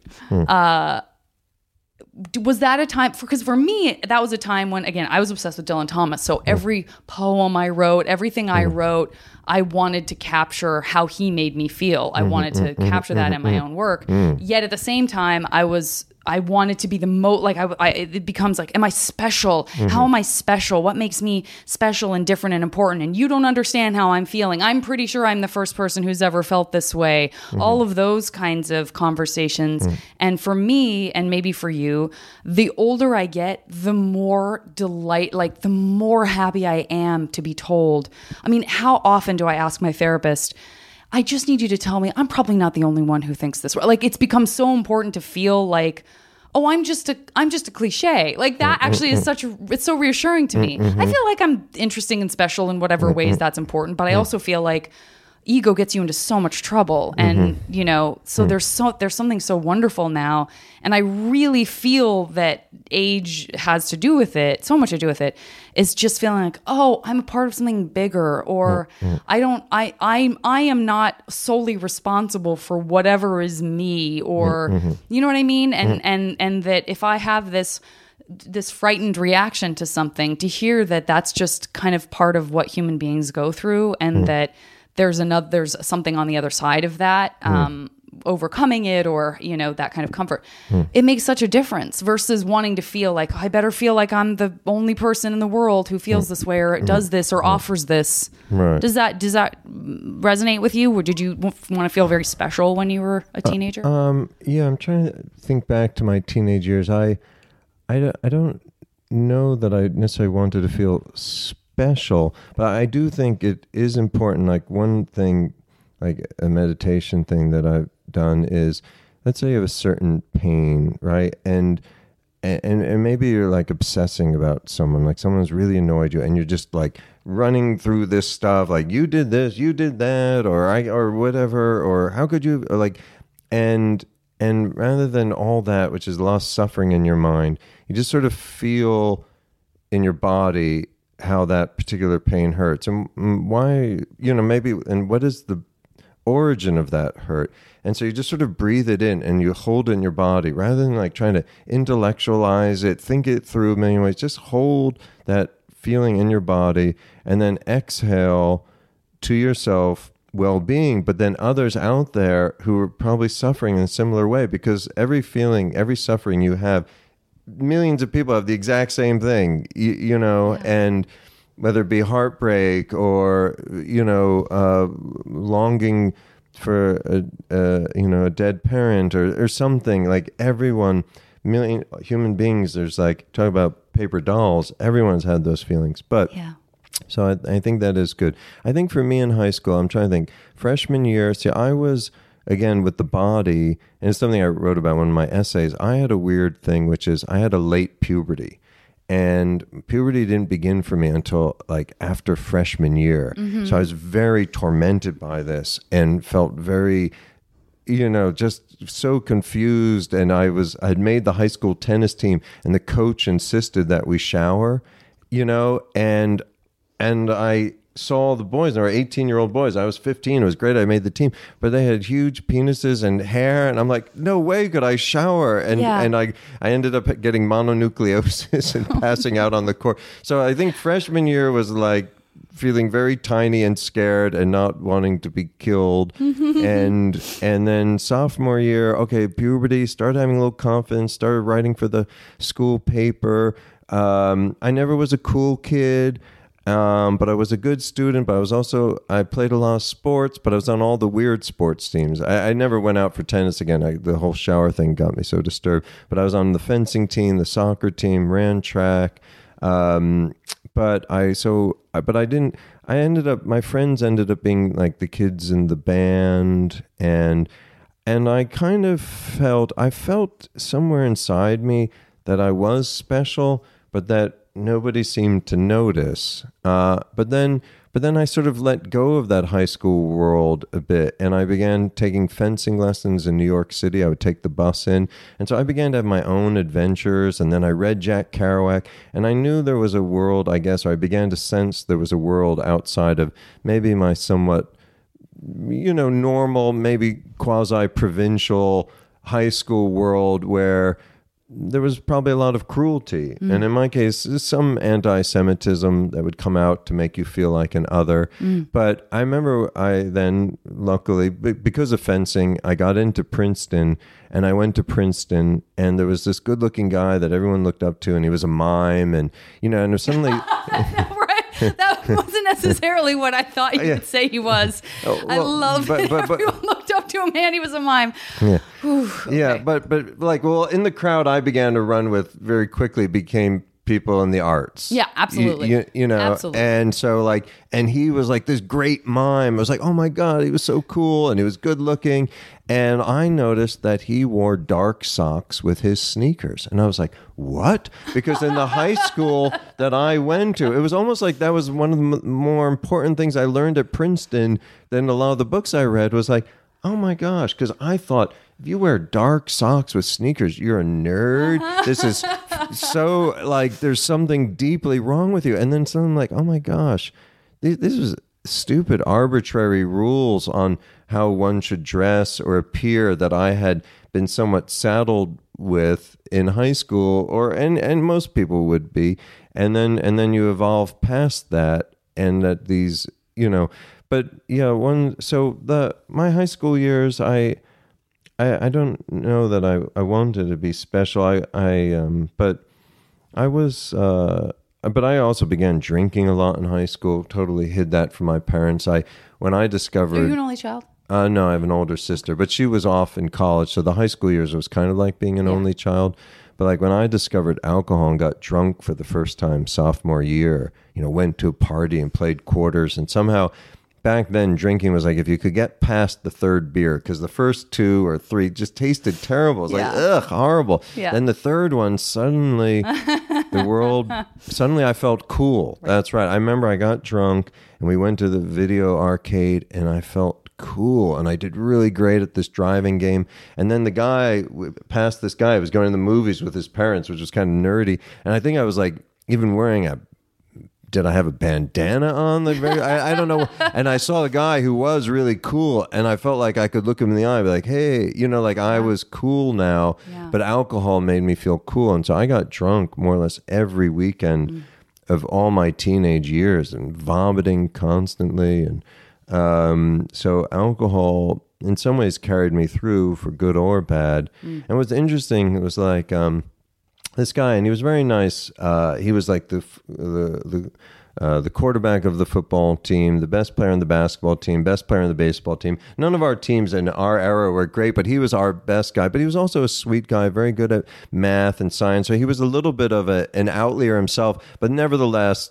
[SPEAKER 1] was that a time because for me that was a time when again I was obsessed with Dylan Thomas, so every poem I wrote, everything I wrote, I wanted to capture how he made me feel. I wanted to capture that in my own work. Yet at the same time I wanted to be the most like it becomes like, am I special? How am I special? What makes me special and different and important? And you don't understand how I'm feeling. I'm pretty sure I'm the first person who's ever felt this way. All of those kinds of conversations. And for me, and maybe for you, the older I get, the more the more happy I am to be told. I mean, how often do I ask my therapist, I just need you to tell me I'm probably not the only one who thinks this way. Like, it's become so important to feel like, oh, I'm just a cliche. Like that actually is it's so reassuring to me. I feel like I'm interesting and special in whatever ways that's important, but I also feel like ego gets you into so much trouble. And, you know, so there's something so wonderful now. And I really feel that age has to do with it, so much to do with it, is just feeling like, oh, I'm a part of something bigger, or I am not solely responsible for whatever is me, or, you know what I mean? And that if I have this frightened reaction to something, to hear that that's just kind of part of what human beings go through, and that there's something on the other side of that, overcoming it, or, you know, that kind of comfort. It makes such a difference versus wanting to feel like, oh, I better feel like I'm the only person in the world who feels this way, or does this, or offers this. Right. Does that resonate with you, or did you want to feel very special when you were a teenager?
[SPEAKER 3] Yeah, I'm trying to think back to my teenage years. I don't know that I necessarily wanted to feel special, but I do think it is important. Like one thing, like a meditation thing that I've done is, let's say you have a certain pain, right? And maybe you're like obsessing about someone, like someone's really annoyed you, and you're just like running through this stuff, like you did this, you did that, or whatever, or how could you, or like, and rather than all that, which is a lot of suffering in your mind, you just sort of feel in your body how that particular pain hurts, and why, you know, maybe, and what is the origin of that hurt. And so you just sort of breathe it in and you hold it in your body, rather than like trying to intellectualize it, think it through in many ways. Just hold that feeling in your body and then exhale to yourself well-being, but then others out there who are probably suffering in a similar way, because every feeling, every suffering you have, millions of people have the exact same thing, you know, and whether it be heartbreak or, you know, longing for a dead parent or something, like everyone, million human beings, there's like, talk about paper dolls, everyone's had those feelings. But so I think that is good. I think for me in high school, I'm trying to think, freshman year, see, I was, again, with the body, and it's something I wrote about in one of my essays, I had a weird thing, which is I had a late puberty. And puberty didn't begin for me until like after freshman year. So I was very tormented by this and felt very, you know, just so confused. And I'd made the high school tennis team, and the coach insisted that we shower, you know, and I saw the boys, they were 18-year-old boys. I was 15. It was great. I made the team, but they had huge penises and hair, and I'm like, no way could I shower. And I ended up getting mononucleosis and passing out on the court. So I think freshman year was like feeling very tiny and scared and not wanting to be killed. and then sophomore year, okay, puberty, started having a little confidence, started writing for the school paper. I never was a cool kid. But I was a good student, but I played a lot of sports, but I was on all the weird sports teams. I never went out for tennis again. The whole shower thing got me so disturbed, but I was on the fencing team, the soccer team, ran track. My friends ended up being like the kids in the band, and I kind of felt somewhere inside me that I was special, but that nobody seemed to notice. But then I sort of let go of that high school world a bit, and I began taking fencing lessons in New York City. I would take the bus in. And so I began to have my own adventures, and then I read Jack Kerouac, and I knew there was a world, I guess, or I began to sense there was a world outside of maybe my somewhat, you know, normal, maybe quasi-provincial high school world where there was probably a lot of cruelty. And in my case, some anti-Semitism that would come out to make you feel like an other. But I remember I then, luckily, because of fencing, I got into Princeton, and I went to Princeton, and there was this good-looking guy that everyone looked up to, and he was a mime, and, you know, and suddenly...
[SPEAKER 1] That wasn't necessarily what I thought you would say he was. I love that everyone looked up to him, and he was a mime.
[SPEAKER 3] But like, well, in the crowd I began to run with very quickly became people in the arts.
[SPEAKER 1] Yeah, absolutely.
[SPEAKER 3] You know,
[SPEAKER 1] absolutely.
[SPEAKER 3] And so like, and he was like this great mime. I was like, oh my God, he was so cool and he was good looking. And I noticed that he wore dark socks with his sneakers. And I was like, what? Because in the high school that I went to, it was almost like that was one of the more important things I learned at Princeton than a lot of the books I read was like, oh my gosh, because I thought, if you wear dark socks with sneakers, you're a nerd. This is so like there's something deeply wrong with you. And then something like, oh my gosh, this was stupid, arbitrary rules on how one should dress or appear that I had been somewhat saddled with in high school, or and most people would be. And then you evolve past that, and that these, you know, but yeah, my high school years, I don't know that I wanted to be special. But I was, but I also began drinking a lot in high school. Totally hid that from my parents. When I discovered,
[SPEAKER 1] Are you an only child?
[SPEAKER 3] No, I have an older sister, but she was off in college. So the high school years was kind of like being an only child. But like when I discovered alcohol and got drunk for the first time sophomore year, you know, went to a party and played quarters, and somehow back then drinking was like if you could get past the third beer, because the first 2 or 3 just tasted terrible. It was like, ugh, horrible. Yeah. Then the third one, suddenly suddenly I felt cool. Right. That's right. I remember I got drunk and we went to the video arcade and I felt cool, and I did really great at this driving game. And then the guy passed this guy who was going to the movies with his parents, which was kind of nerdy. And I think I was like even wearing did I have a bandana on? I don't know. And I saw the guy who was really cool, and I felt like I could look him in the eye and be like, hey, you know, like I was cool now, but alcohol made me feel cool. And so I got drunk more or less every weekend of all my teenage years and vomiting constantly. And so alcohol in some ways carried me through for good or bad. And what's interesting, it was like this guy, and he was very nice. He was like the quarterback of the football team, the best player on the basketball team, best player on the baseball team. None of our teams in our era were great, but he was our best guy. But he was also a sweet guy, very good at math and science. So he was a little bit of an outlier himself, but nevertheless,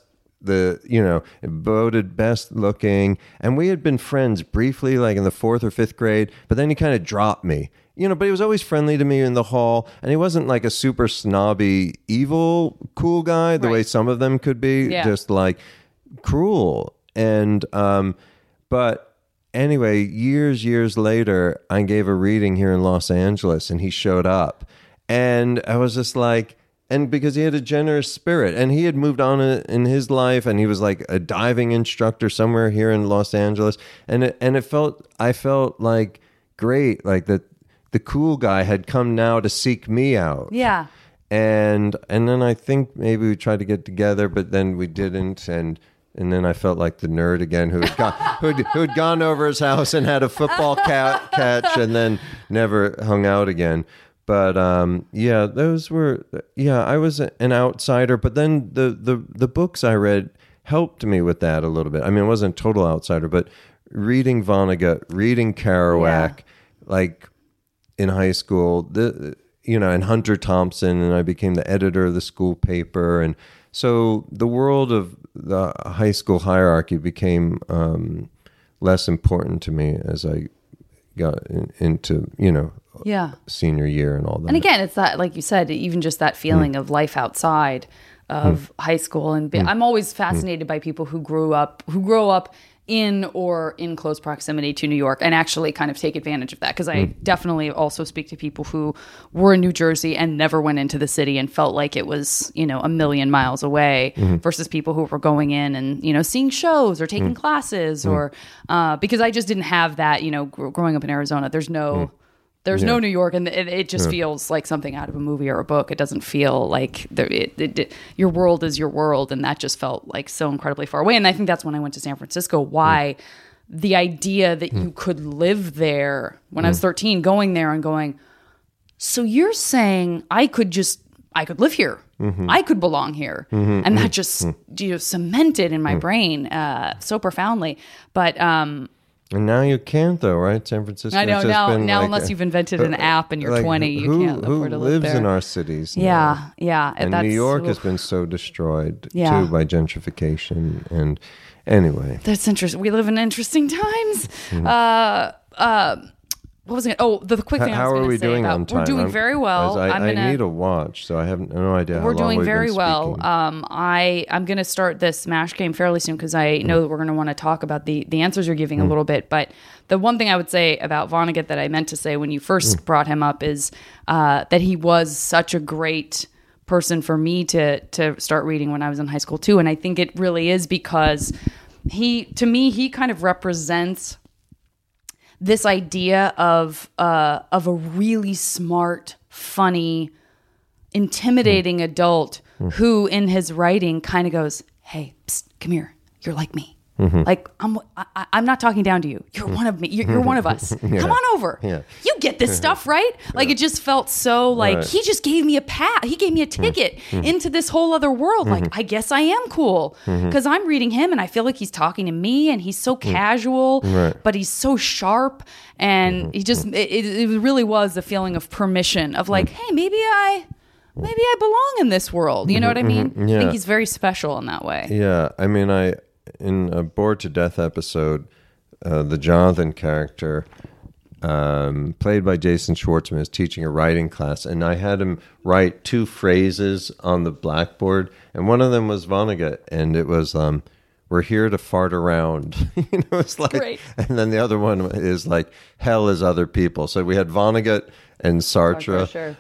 [SPEAKER 3] voted best looking. And we had been friends briefly, like in the 4th or 5th grade, but then he kind of dropped me. You know, but he was always friendly to me in the hall, and he wasn't like a super snobby, evil, cool guy the way some of them could be, just like cruel. And but anyway, years later, I gave a reading here in Los Angeles, and he showed up, and I was just like, and because he had a generous spirit, and he had moved on in his life, and he was like a diving instructor somewhere here in Los Angeles, and I felt like great, like that. The cool guy had come now to seek me out. Yeah. And then I think maybe we tried to get together, but then we didn't. And then I felt like the nerd again who'd gone over his house and had a football catch and then never hung out again. But I was an outsider. But then the books I read helped me with that a little bit. I mean, I wasn't a total outsider, but reading Vonnegut, reading Kerouac, like in high school, and Hunter Thompson, and I became the editor of the school paper. And so the world of the high school hierarchy became less important to me as I got into, senior year and all that.
[SPEAKER 1] And again, it's that, like you said, even just that feeling of life outside of high school. And I'm always fascinated by people who grow up in or in close proximity to New York and actually kind of take advantage of that. Because I definitely also speak to people who were in New Jersey and never went into the city and felt like it was, a million miles away versus people who were going in and, seeing shows or taking classes or because I just didn't have that, growing up in Arizona. There's no New York, and it just feels like something out of a movie or a book. It doesn't feel like your world is your world, and that just felt like so incredibly far away. And I think that's when I went to San Francisco. Why the idea that you could live there when I was 13, going there and going, so you're saying I could live here. I could belong here. And that just cemented in my brain so profoundly. But
[SPEAKER 3] And now you can't, though, right? San Francisco.
[SPEAKER 1] I know now unless you've invented an app and you're 20, you can't afford to live there.
[SPEAKER 3] Who lives in our cities?
[SPEAKER 1] Yeah, yeah.
[SPEAKER 3] And New York has been so destroyed too by gentrification. And anyway,
[SPEAKER 1] that's interesting. We live in interesting times. What was it? Oh, the quick thing I was going to say. How are we doing on time? We're doing very well.
[SPEAKER 3] I need a watch, so I have no idea how long we've been speaking.
[SPEAKER 1] We're doing very well. I'm going to start this Smash game fairly soon because I know that we're going to want to talk about the answers you're giving a little bit. But the one thing I would say about Vonnegut that I meant to say when you first brought him up is that he was such a great person for me to start reading when I was in high school too. And I think it really is because he kind of represents this idea of a really smart, funny, intimidating adult who, in his writing, kind of goes, "Hey, psst, come here. You're like me. Like I'm not talking down to you. You're one of me. You're one of us. Come on over. You get this stuff, right?" Like it just felt so like he just gave me a He gave me a ticket into this whole other world. Like I guess I am cool because I'm reading him and I feel like he's talking to me and he's so casual, but he's so sharp and he just it really was the feeling of permission of like, hey, maybe I belong in this world. You know what I mean? I think he's very special in that way.
[SPEAKER 3] Yeah, I mean, in a Bored to Death episode, the Jonathan character, played by Jason Schwartzman, is teaching a writing class, and I had him write 2 phrases on the blackboard, and one of them was Vonnegut, and it was, "We're here to fart around." It's like, great. And then the other one is like, "Hell is other people." So we had Vonnegut and Sartre. Sure.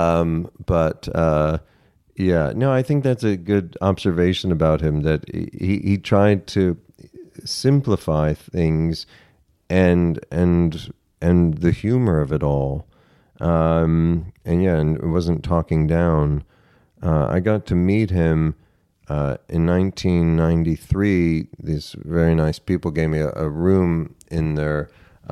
[SPEAKER 3] Yeah, no, I think that's a good observation about him, that he tried to simplify things and the humor of it all. And it wasn't talking down. I got to meet him in 1993. These very nice people gave me a room in their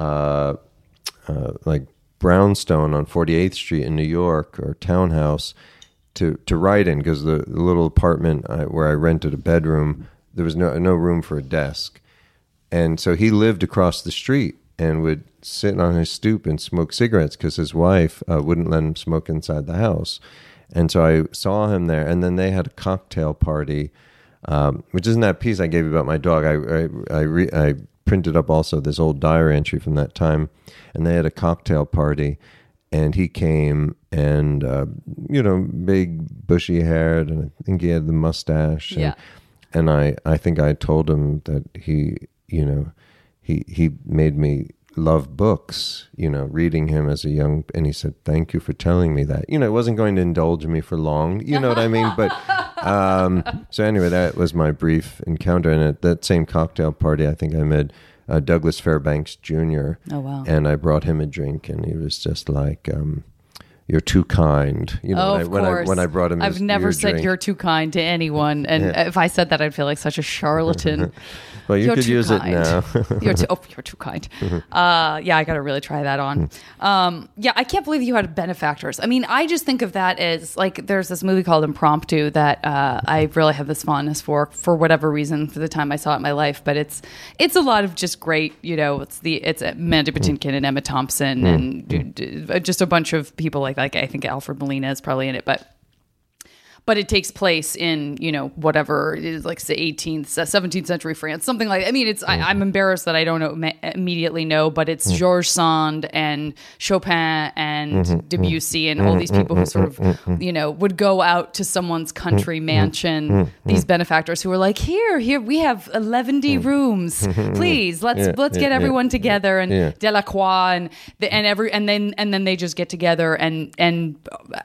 [SPEAKER 3] like brownstone on 48th Street in New York, or townhouse, to write in, because the little apartment where I rented a bedroom, there was no room for a desk. And so he lived across the street and would sit on his stoop and smoke cigarettes because his wife wouldn't let him smoke inside the house. And so I saw him there, and then they had a cocktail party, which isn't that piece I gave you about my dog. I printed up also this old diary entry from that time, and they had a cocktail party. And he came, and big, bushy-haired, and I think he had the mustache. And I think I told him that he made me love books, reading him as a young. And he said, "Thank you for telling me that." It wasn't going to indulge me for long. You know what I mean? But so anyway, that was my brief encounter. And at that same cocktail party, I think I met Douglas Fairbanks Jr.
[SPEAKER 1] Oh, wow.
[SPEAKER 3] And I brought him a drink, and he was just like, "You're too kind."
[SPEAKER 1] When I
[SPEAKER 3] brought him
[SPEAKER 1] I've never said drink. "You're too kind" to anyone. And if I said that, I'd feel like such a charlatan.
[SPEAKER 3] Well, you could use kind. It now.
[SPEAKER 1] You're too kind. I got to really try that on. I can't believe you had benefactors. I mean, I just think of that as like, there's this movie called Impromptu that I really have this fondness for whatever reason, for the time I saw it in my life. But it's a lot of just great, it's Mandy Patinkin and Emma Thompson and just a bunch of people like I think Alfred Molina is probably in it, but it takes place in, whatever it is, like the 18th, 17th century France, something like that. I mean, I'm embarrassed that I don't immediately know, but it's Georges Sand and Chopin and Debussy and all these people who sort of, would go out to someone's country mansion, these benefactors who were like, here, we have 11 rooms. Please, let's get everyone together, and Delacroix and then they just get together and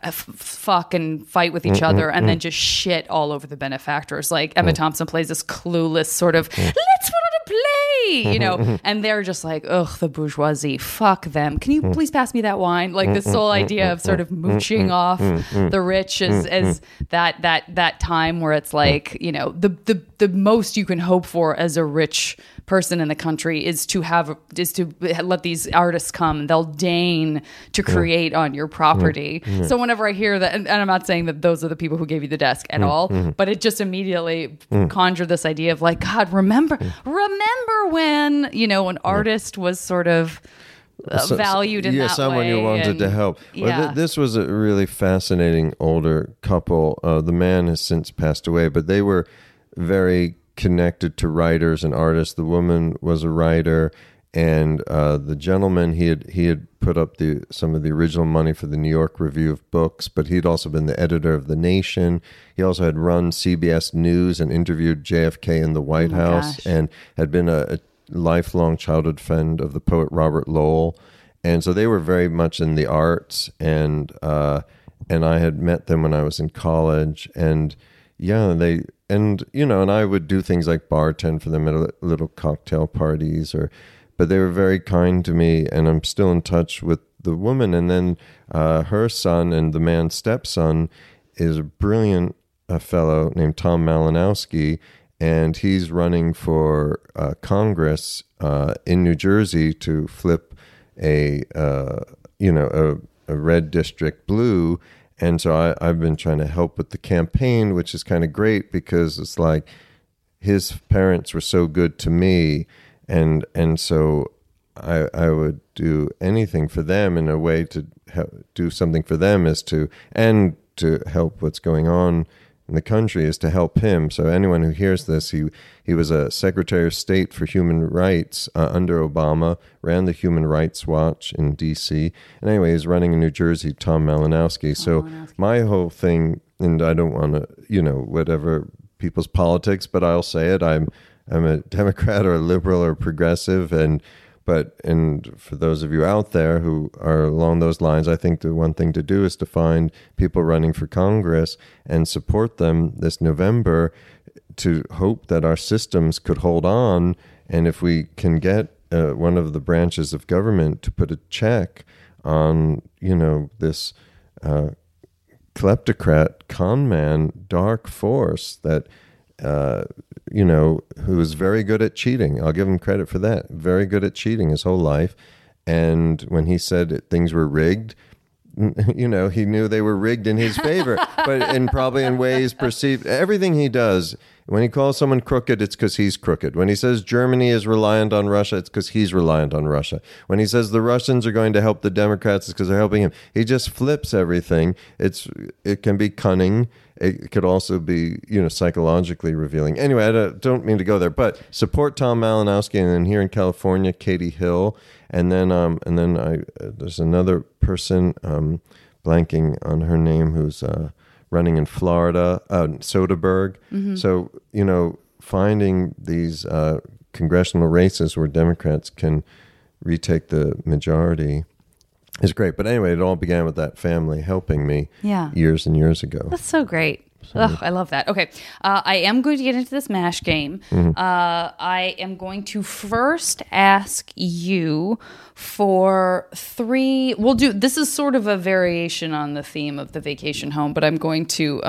[SPEAKER 1] fuck and fight with each other. And then just shit all over the benefactors. Like Emma Thompson plays this clueless sort of, let's put on a play, and they're just like, ugh, the bourgeoisie, fuck them. Can you please pass me that wine? Like this whole idea of sort of mooching off the rich as that time where it's like, the most you can hope for as a rich person in the country is to let these artists come. They'll deign to create on your property. So whenever I hear that, and I'm not saying that those are the people who gave you the desk at all, but it just immediately conjured this idea of like, God, remember when, an artist was sort of valued in that way.
[SPEAKER 3] Yeah, someone who wanted to help. Well, this was a really fascinating older couple. The man has since passed away, but they were very connected to writers and artists. The woman was a writer, and the gentleman, he had put up some of the original money for the New York Review of Books, but he'd also been the editor of The Nation. He also had run CBS News and interviewed JFK in the White House, and had been a lifelong childhood friend of the poet Robert Lowell. And so they were very much in the arts, and I had met them when I was in college, and and I would do things like bartend for them at little cocktail parties, but they were very kind to me, and I'm still in touch with the woman. And then her son and the man's stepson is a brilliant fellow named Tom Malinowski, and he's running for Congress in New Jersey to flip a red district blue. And so I've been trying to help with the campaign, which is kind of great because it's like his parents were so good to me, and so I would do anything for them. In a way to do something for them is to help what's going on in the country is to help him. So anyone who hears this, he was a Secretary of State for Human Rights under Obama, ran the Human Rights Watch in D.C. And anyway, he's running in New Jersey, Tom Malinowski. So my whole thing, and I don't want to, whatever people's politics, but I'll say it, I'm a Democrat or a liberal or progressive, and for those of you out there who are along those lines, I think the one thing to do is to find people running for Congress and support them this November, to hope that our systems could hold on. And if we can get one of the branches of government to put a check on, this kleptocrat, con man, dark force that who was very good at cheating. I'll give him credit for that. Very good at cheating his whole life. And when he said things were rigged, he knew they were rigged in his favor, but probably in ways perceived. Everything he does, when he calls someone crooked, it's because he's crooked. When he says Germany is reliant on Russia, it's because he's reliant on Russia. When he says the Russians are going to help the Democrats, it's because they're helping him. He just flips everything. It can be cunning. It could also be, psychologically revealing. Anyway, I don't mean to go there, but support Tom Malinowski, and then here in California, Katie Hill, and then there's another person, blanking on her name, who's running in Florida, Soderbergh. Mm-hmm. So finding these congressional races where Democrats can retake the majority is great. But anyway, it all began with that family helping me years and years ago.
[SPEAKER 1] That's so great. I love that. Okay. I am going to get into this MASH game. Mm-hmm. I am going to first ask you for three. This is sort of a variation on the theme of the vacation home, but I'm going to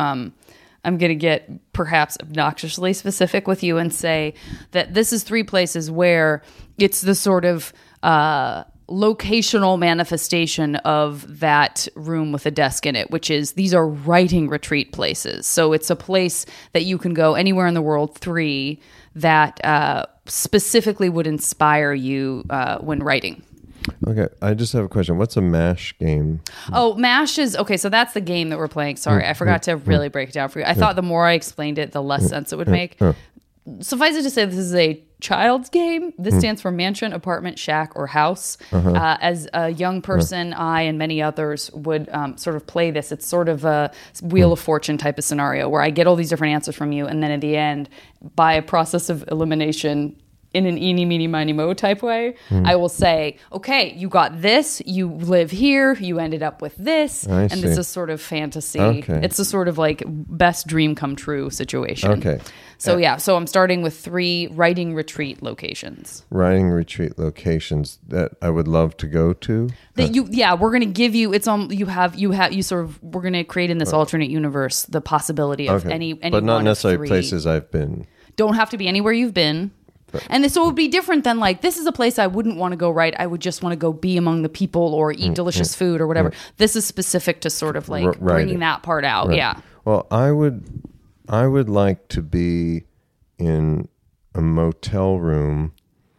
[SPEAKER 1] get perhaps obnoxiously specific with you and say that this is three places where it's the sort of locational manifestation of that room with a desk in it, which is these are writing retreat places. So it's a place that you can go anywhere in the world, three, that specifically would inspire you when writing.
[SPEAKER 3] Okay, I just have a question. What's a MASH game?
[SPEAKER 1] Oh, MASH is, okay, so that's the game that we're playing. Sorry, I forgot to really break it down for you. I thought the more I explained it, the less sense it would make. Suffice it to say, this is a child's game. This stands for mansion, apartment, shack, or house. As a young person, I and many others would sort of play this. It's sort of a Wheel of Fortune type of scenario where I get all these different answers from you, and then at the end, by a process of elimination, in an eeny, meeny, miny, mo type way, I will say, okay, you got this, you live here, you ended up with this, and this is sort of fantasy. Okay. It's a sort of like best dream come true situation. Okay. So so I'm starting with three writing retreat locations. Writing retreat locations that I would love to go to. That we're going to give you. It's on. You sort of. We're going to create in this alternate universe the possibility of any but not necessarily places I've been. Don't have to be anywhere you've been. And so it would be different than like, this is a place I wouldn't want to go write. I would just want to go be among the people or eat delicious food or whatever. This is specific to sort of like bringing that part out. Right. Yeah. Well, I would like to be in a motel room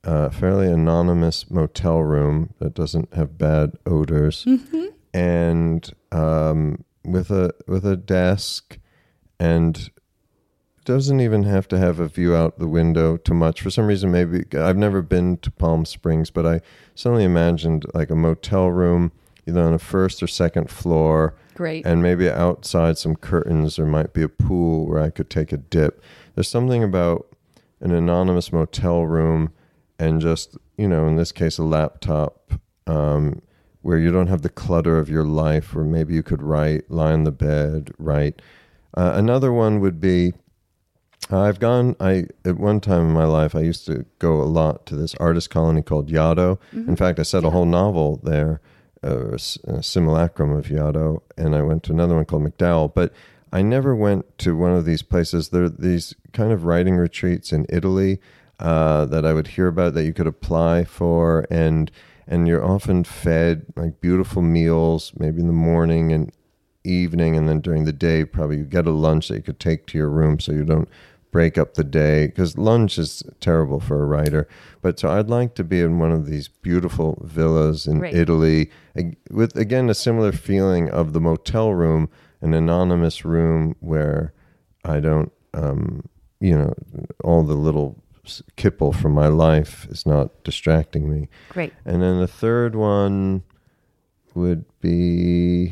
[SPEAKER 3] fairly anonymous motel room that doesn't have bad odors, and with a desk, and doesn't even have to have a view out the window too much. For some reason, maybe I've never been to Palm Springs, but I suddenly imagined like a motel room, either on a first or second floor.
[SPEAKER 1] Great.
[SPEAKER 3] And maybe outside some curtains, there might be a pool where I could take a dip. There's something about an anonymous motel room and just, in this case, a laptop, where you don't have the clutter of your life, where maybe you could lie on the bed, write. Another one would be, at one time in my life, I used to go a lot to this artist colony called Yaddo. In fact, I said a whole novel there, a simulacrum of Yaddo, and I went to another one called MacDowell. But I never went to one of these places. There are these kind of writing retreats in Italy that I would hear about that you could apply for, and you're often fed like beautiful meals, maybe in the morning and evening, and then during the day probably you get a lunch that you could take to your room so you don't break up the day, because lunch is terrible for a writer. But so I'd like to be in one of these beautiful villas in Italy with, again, a similar feeling of the motel room, an anonymous room where I don't, all the little kipple from my life is not distracting me.
[SPEAKER 1] Great.
[SPEAKER 3] And then the third one would be,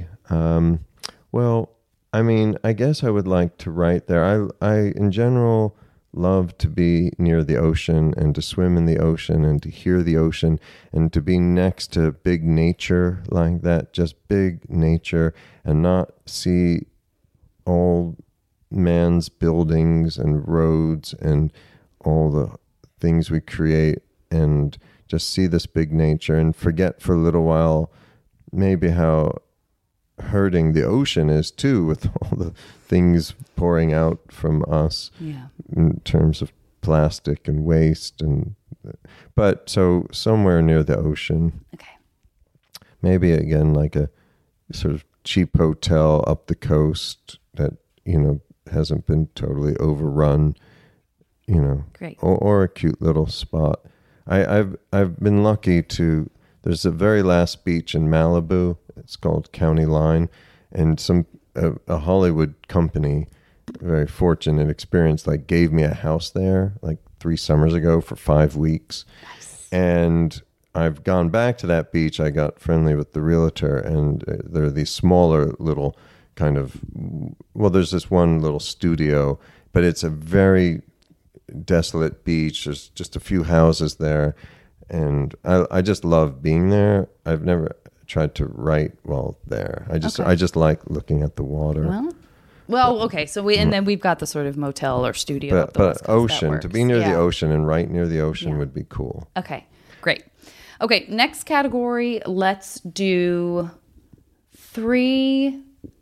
[SPEAKER 3] I guess I would like to write there. I in general love to be near the ocean and to swim in the ocean and to hear the ocean and to be next to big nature like that, just big nature, and not see all man's buildings and roads and all the things we create, and just see this big nature and forget for a little while maybe how hurting the ocean is too, with all the things pouring out from us in terms of plastic and waste. But so somewhere near the ocean, maybe again like a sort of cheap hotel up the coast that hasn't been totally overrun,
[SPEAKER 1] Great.
[SPEAKER 3] or a cute little spot. I've been lucky to. There's a very last beach in Malibu. It's called County Line, and a Hollywood company, very fortunate experience, like gave me a house there like 3 summers ago for 5 weeks.
[SPEAKER 1] Nice.
[SPEAKER 3] And I've gone back to that beach. I got friendly with the realtor, and there are these smaller little kind of, there's this one little studio, but it's a very desolate beach. There's just a few houses there. And I just love being there. I've never tried to write while there. I just like looking at the water.
[SPEAKER 1] Well, okay. So and then we've got the sort of motel or studio.
[SPEAKER 3] But ocean, to be near the ocean and write near the ocean would be cool.
[SPEAKER 1] Okay, great. Okay, next category. Let's do 3.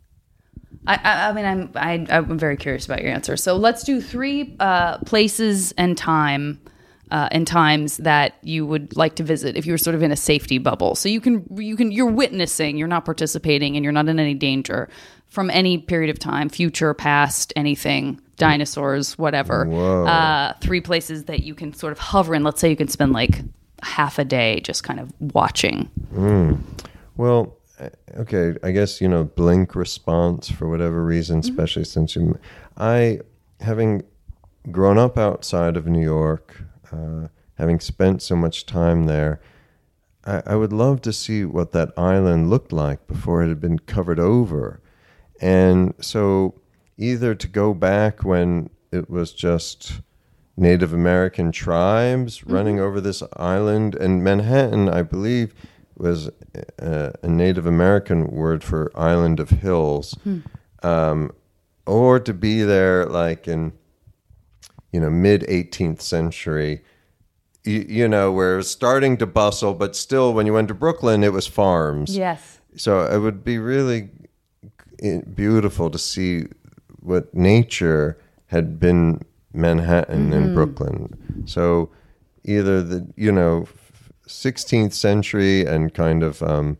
[SPEAKER 1] I'm very curious about your answer. So let's do 3 places and times that you would like to visit if you were sort of in a safety bubble. So you're witnessing, you're not participating, and you're not in any danger from any period of time, future, past, anything, dinosaurs, whatever. 3 places that you can sort of hover in. Let's say you can spend like half a day just kind of watching.
[SPEAKER 3] Well, okay, I guess, blink response for whatever reason, especially since having grown up outside of New York, having spent so much time there, I would love to see what that island looked like before it had been covered over. And so either to go back when it was just Native American tribes running over this island, and Manhattan, I believe, was a Native American word for island of hills, or to be there like in mid 18th century, where it was starting to bustle, but still when you went to Brooklyn, it was farms.
[SPEAKER 1] Yes.
[SPEAKER 3] So it would be really beautiful to see what nature had been Manhattan and Brooklyn. So either the 16th century and kind of or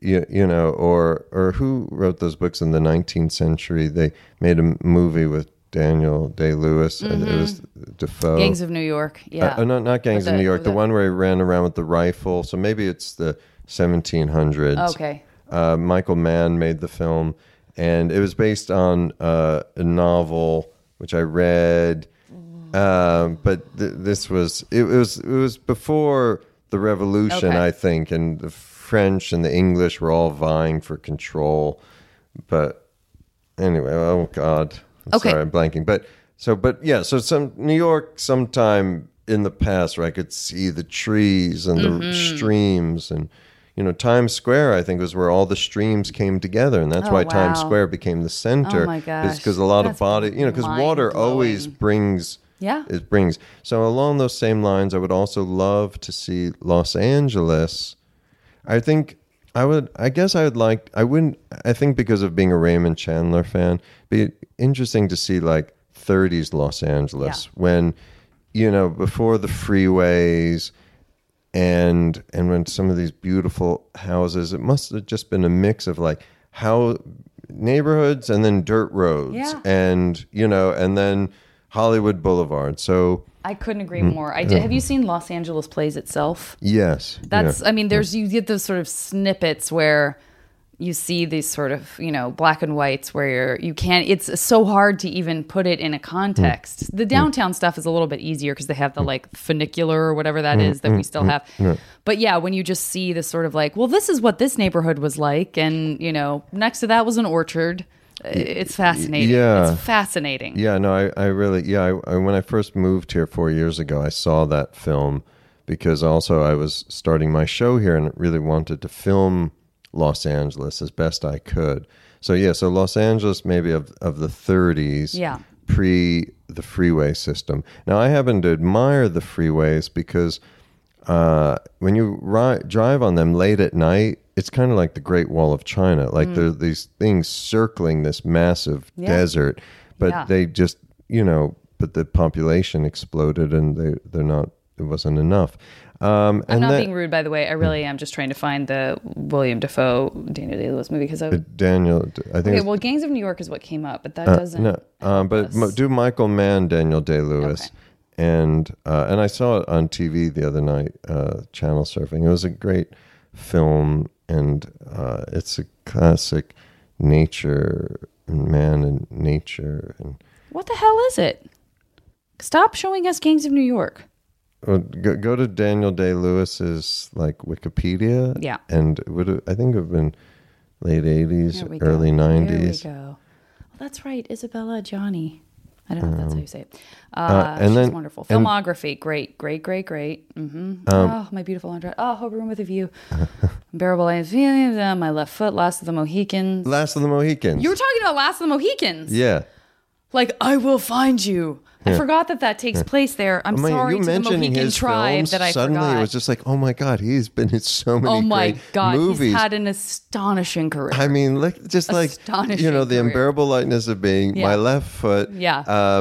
[SPEAKER 3] who wrote those books in the 19th century? They made a movie with Daniel Day-Lewis. It was Defoe.
[SPEAKER 1] Gangs of New York. Yeah.
[SPEAKER 3] Not Gangs of New York. The one where he ran around with the rifle. So maybe it's the 1700s.
[SPEAKER 1] Okay.
[SPEAKER 3] Michael Mann made the film, and it was based on a novel which I read. But this was it was before the Revolution,
[SPEAKER 1] Okay.
[SPEAKER 3] I think, and the French and the English were all vying for control. But anyway, oh God,
[SPEAKER 1] Okay.
[SPEAKER 3] sorry, I'm blanking. But some New York sometime in the past where I could see the trees and the streams, and Times Square, I think, was where all the streams came together, and that's why Times
[SPEAKER 1] wow.
[SPEAKER 3] Square became the center.
[SPEAKER 1] Oh my gosh.
[SPEAKER 3] Because a lot
[SPEAKER 1] That's
[SPEAKER 3] of body, because water
[SPEAKER 1] mind-blowing.
[SPEAKER 3] always brings.
[SPEAKER 1] Yeah.
[SPEAKER 3] It brings. So along those same lines, I would also love to see Los Angeles. I think I would. I guess I would like. I wouldn't. I think because of being a Raymond Chandler fan, be interesting to see like 30s Los Angeles when, before the freeways, and when some of these beautiful houses. It must have just been a mix of like how neighborhoods and then dirt roads,
[SPEAKER 1] Yeah.
[SPEAKER 3] and and then Hollywood Boulevard. So
[SPEAKER 1] I couldn't agree more. Have you seen Los Angeles Plays itself?
[SPEAKER 3] yes,
[SPEAKER 1] That's,
[SPEAKER 3] yeah.
[SPEAKER 1] I mean, you get those sort of snippets where you see these sort of, black and whites where it's so hard to even put it in a context. The downtown stuff is a little bit easier because they have the like funicular or whatever that is that we still have. But yeah, when you just see this sort of like, well, this is what this neighborhood was like. And, next to that was an orchard. It's fascinating.
[SPEAKER 3] Yeah.
[SPEAKER 1] It's fascinating.
[SPEAKER 3] Yeah, no, I really, I when I first moved here 4 years ago, I saw that film because also I was starting my show here and really wanted to film Los Angeles as best I could. So Los Angeles maybe of the 30s,
[SPEAKER 1] Yeah.
[SPEAKER 3] pre the freeway system. Now I happen to admire the freeways because when you drive on them late at night, it's kind of like the Great Wall of China. Like there's these things circling this massive desert, but they just, but the population exploded and it wasn't enough.
[SPEAKER 1] I'm not being rude, by the way. I really am just trying to find the William Dafoe, Daniel Day-Lewis movie because
[SPEAKER 3] Daniel, I think.
[SPEAKER 1] Okay, well, Gangs of New York is what came up, but that doesn't.
[SPEAKER 3] Do Michael Mann, Daniel Day-Lewis,
[SPEAKER 1] Okay.
[SPEAKER 3] and I saw it on TV the other night, channel surfing. It was a great film, and it's a classic nature and man and nature. And
[SPEAKER 1] What the hell is it? Stop showing us Gangs of New York.
[SPEAKER 3] go to Daniel Day-Lewis's like Wikipedia.
[SPEAKER 1] Yeah.
[SPEAKER 3] And I think it would have been late 80s,
[SPEAKER 1] Here we go.
[SPEAKER 3] early 90s.
[SPEAKER 1] There we go. Well, that's right, Isabella Johnny. I don't know if that's how you say it.
[SPEAKER 3] and
[SPEAKER 1] she's
[SPEAKER 3] then-
[SPEAKER 1] wonderful.
[SPEAKER 3] and-
[SPEAKER 1] Filmography, great. Oh, my beautiful Andrea. Oh, Hope Room with a View. Unbearable Life, My Left Foot, Last of the Mohicans.
[SPEAKER 3] Last of the Mohicans.
[SPEAKER 1] You were talking about Last of the Mohicans.
[SPEAKER 3] Yeah.
[SPEAKER 1] Like, I will find you. I forgot that takes place there. I'm sorry
[SPEAKER 3] you
[SPEAKER 1] to the
[SPEAKER 3] mentioning
[SPEAKER 1] Mohican
[SPEAKER 3] his
[SPEAKER 1] tribe
[SPEAKER 3] films,
[SPEAKER 1] that I
[SPEAKER 3] suddenly
[SPEAKER 1] forgot.
[SPEAKER 3] it was just like, oh my God, he's been in so many
[SPEAKER 1] Oh my
[SPEAKER 3] great
[SPEAKER 1] God,
[SPEAKER 3] movies.
[SPEAKER 1] he's had an astonishing career.
[SPEAKER 3] I mean,
[SPEAKER 1] Astonishing
[SPEAKER 3] the
[SPEAKER 1] career.
[SPEAKER 3] Unbearable Lightness of Being,
[SPEAKER 1] Yeah.
[SPEAKER 3] My Left Foot,
[SPEAKER 1] Yeah.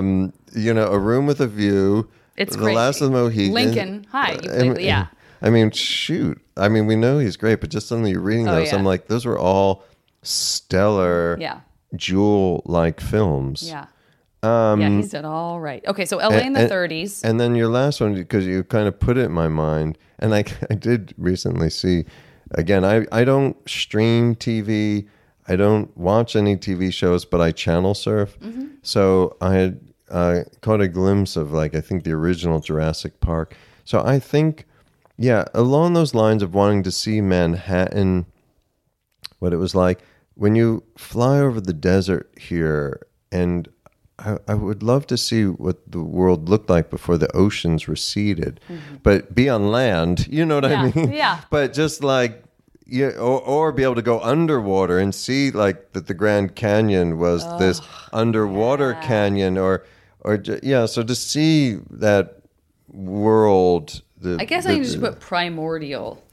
[SPEAKER 3] A Room with a View,
[SPEAKER 1] It's
[SPEAKER 3] The
[SPEAKER 1] great.
[SPEAKER 3] Last of the Mohicans.
[SPEAKER 1] Lincoln, hi, you played- yeah.
[SPEAKER 3] I mean, shoot. I mean, we know he's great, but just suddenly you're reading those,
[SPEAKER 1] yeah.
[SPEAKER 3] I'm like, those were all stellar,
[SPEAKER 1] Yeah.
[SPEAKER 3] jewel-like films.
[SPEAKER 1] Yeah. Yeah, he's done all right. Okay, so LA in the 30s.
[SPEAKER 3] And then your last one, because you kind of put it in my mind, and I did recently see, again, I don't stream TV, I don't watch any TV shows, but I channel surf.
[SPEAKER 1] Mm-hmm.
[SPEAKER 3] So I had caught a glimpse of, like, I think the original Jurassic Park. So I think, along those lines of wanting to see Manhattan, what it was like, when you fly over the desert here, and I would love to see what the world looked like before the oceans receded, but be on land. You know what I mean?
[SPEAKER 1] Yeah.
[SPEAKER 3] But just like, or be able to go underwater and see like that the Grand Canyon was this underwater canyon, So to see that world,
[SPEAKER 1] I guess I can just put primordial.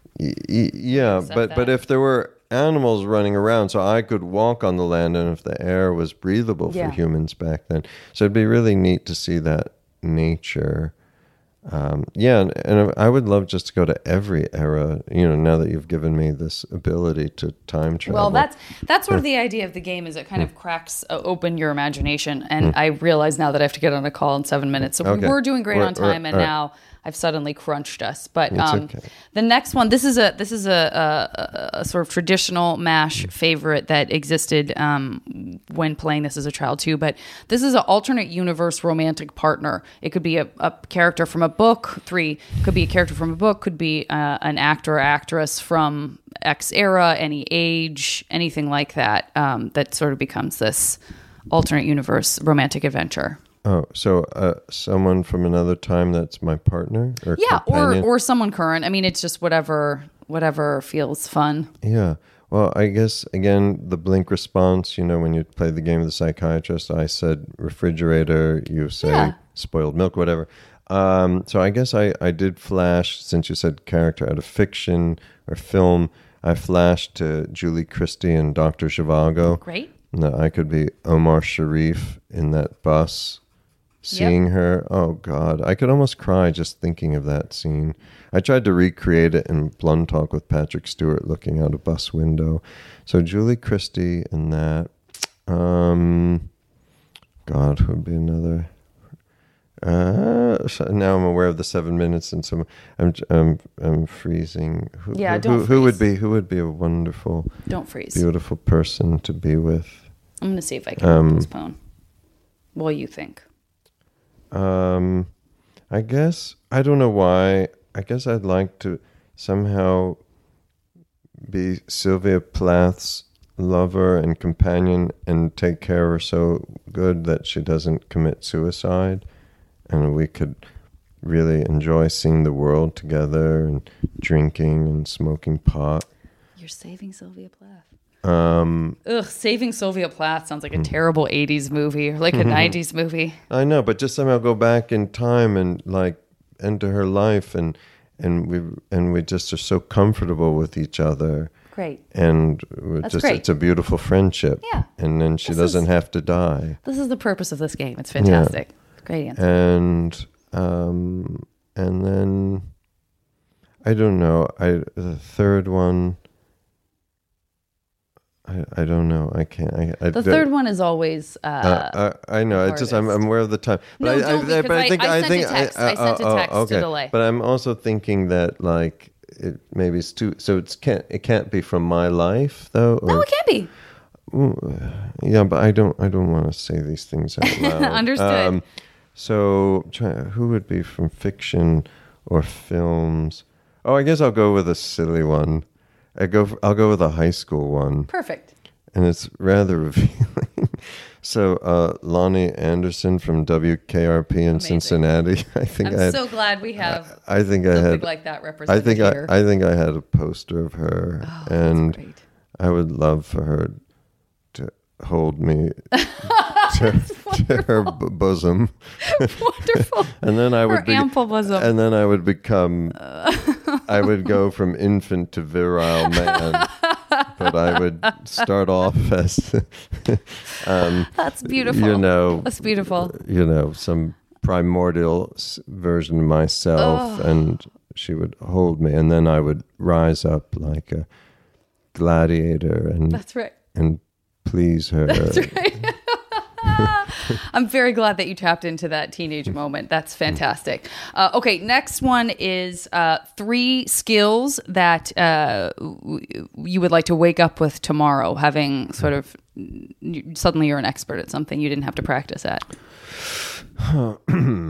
[SPEAKER 3] but
[SPEAKER 1] that.
[SPEAKER 3] if there were animals running around, so I could walk on the land, and if the air was breathable for
[SPEAKER 1] Yeah.
[SPEAKER 3] humans back then, so it'd be really neat to see that nature. Yeah, and I would love just to go to every era, now that you've given me this ability to time travel.
[SPEAKER 1] Well, that's sort of the idea of the game, is it kind of cracks open your imagination. And I realize now that I have to get on a call in 7 minutes. So we were doing great on time, and now I've suddenly crunched us. But
[SPEAKER 3] okay.
[SPEAKER 1] The next one, this is a sort of traditional MASH favorite that existed when playing this as a child too. But this is an alternate universe romantic partner. It could be a character from a book. 3 could be a character from a book. Could be an actor or actress from X era, any age, anything like that. That sort of becomes this alternate universe romantic adventure.
[SPEAKER 3] Oh, so someone from another time that's my partner? Or companion?
[SPEAKER 1] or someone current. I mean, it's just whatever feels fun.
[SPEAKER 3] Yeah. Well, I guess, again, the blink response, when you play the game of the psychiatrist, I said refrigerator, you say spoiled milk, whatever. So I guess I did flash, since you said character out of fiction or film, I flashed to Julie Christie and Dr. Zhivago.
[SPEAKER 1] Great.
[SPEAKER 3] No, I could be Omar Sharif in that bus. Seeing her, oh God, I could almost cry just thinking of that scene. I tried to recreate it in Blunt Talk with Patrick Stewart looking out a bus window. So Julie Christie in that. God, who would be another? So now I'm aware of the 7 minutes, and so I'm freezing. Who would be a wonderful,
[SPEAKER 1] don't freeze,
[SPEAKER 3] beautiful person to be with?
[SPEAKER 1] I'm going to see if I can postpone. What do you think?
[SPEAKER 3] I guess, I don't know why. I guess I'd like to somehow be Sylvia Plath's lover and companion and take care of her so good that she doesn't commit suicide. And we could really enjoy seeing the world together and drinking and smoking pot.
[SPEAKER 1] You're saving Sylvia Plath. Saving Sylvia Plath sounds like a terrible 80s movie or like a 90s movie.
[SPEAKER 3] I know, but just somehow go back in time and like enter her life, and we just are so comfortable with each other.
[SPEAKER 1] Great.
[SPEAKER 3] And
[SPEAKER 1] great.
[SPEAKER 3] It's a beautiful friendship.
[SPEAKER 1] Yeah.
[SPEAKER 3] And then she doesn't have to die.
[SPEAKER 1] This is the purpose of this game. It's fantastic. Yeah. Great answer.
[SPEAKER 3] And then I don't know. The third one, I don't know. I can't.
[SPEAKER 1] The third one is always.
[SPEAKER 3] I know. It's just I'm aware of the time. But
[SPEAKER 1] no, don't, because I sent a text. I sent a text to delay.
[SPEAKER 3] But I'm also thinking that like maybe it's too. So it can't be from my life though. Or,
[SPEAKER 1] no, it can be.
[SPEAKER 3] Yeah, but I don't want to say these things out loud.
[SPEAKER 1] Understood.
[SPEAKER 3] So who would be from fiction or films? Oh, I guess I'll go with a silly one. I'll go with a high school one.
[SPEAKER 1] Perfect.
[SPEAKER 3] And it's rather revealing. So Lonnie Anderson from WKRP in Amazing. Cincinnati. I'm
[SPEAKER 1] so glad we have.
[SPEAKER 3] I think I had
[SPEAKER 1] like that represented here.
[SPEAKER 3] I think I had a poster of her, and
[SPEAKER 1] that's great.
[SPEAKER 3] I would love for her to hold me to her bosom.
[SPEAKER 1] Wonderful.
[SPEAKER 3] And then I would
[SPEAKER 1] ample bosom.
[SPEAKER 3] And then I would become. I would go from infant to virile man, but I would start off as.
[SPEAKER 1] That's beautiful. That's beautiful.
[SPEAKER 3] Some primordial version of myself, and she would hold me, and then I would rise up like a gladiator, and
[SPEAKER 1] that's right,
[SPEAKER 3] and please her.
[SPEAKER 1] That's right. I'm very glad that you tapped into that teenage moment. That's fantastic. Okay, next one is 3 skills that you would like to wake up with tomorrow, having sort of suddenly you're an expert at something you didn't have to practice at.
[SPEAKER 3] Well,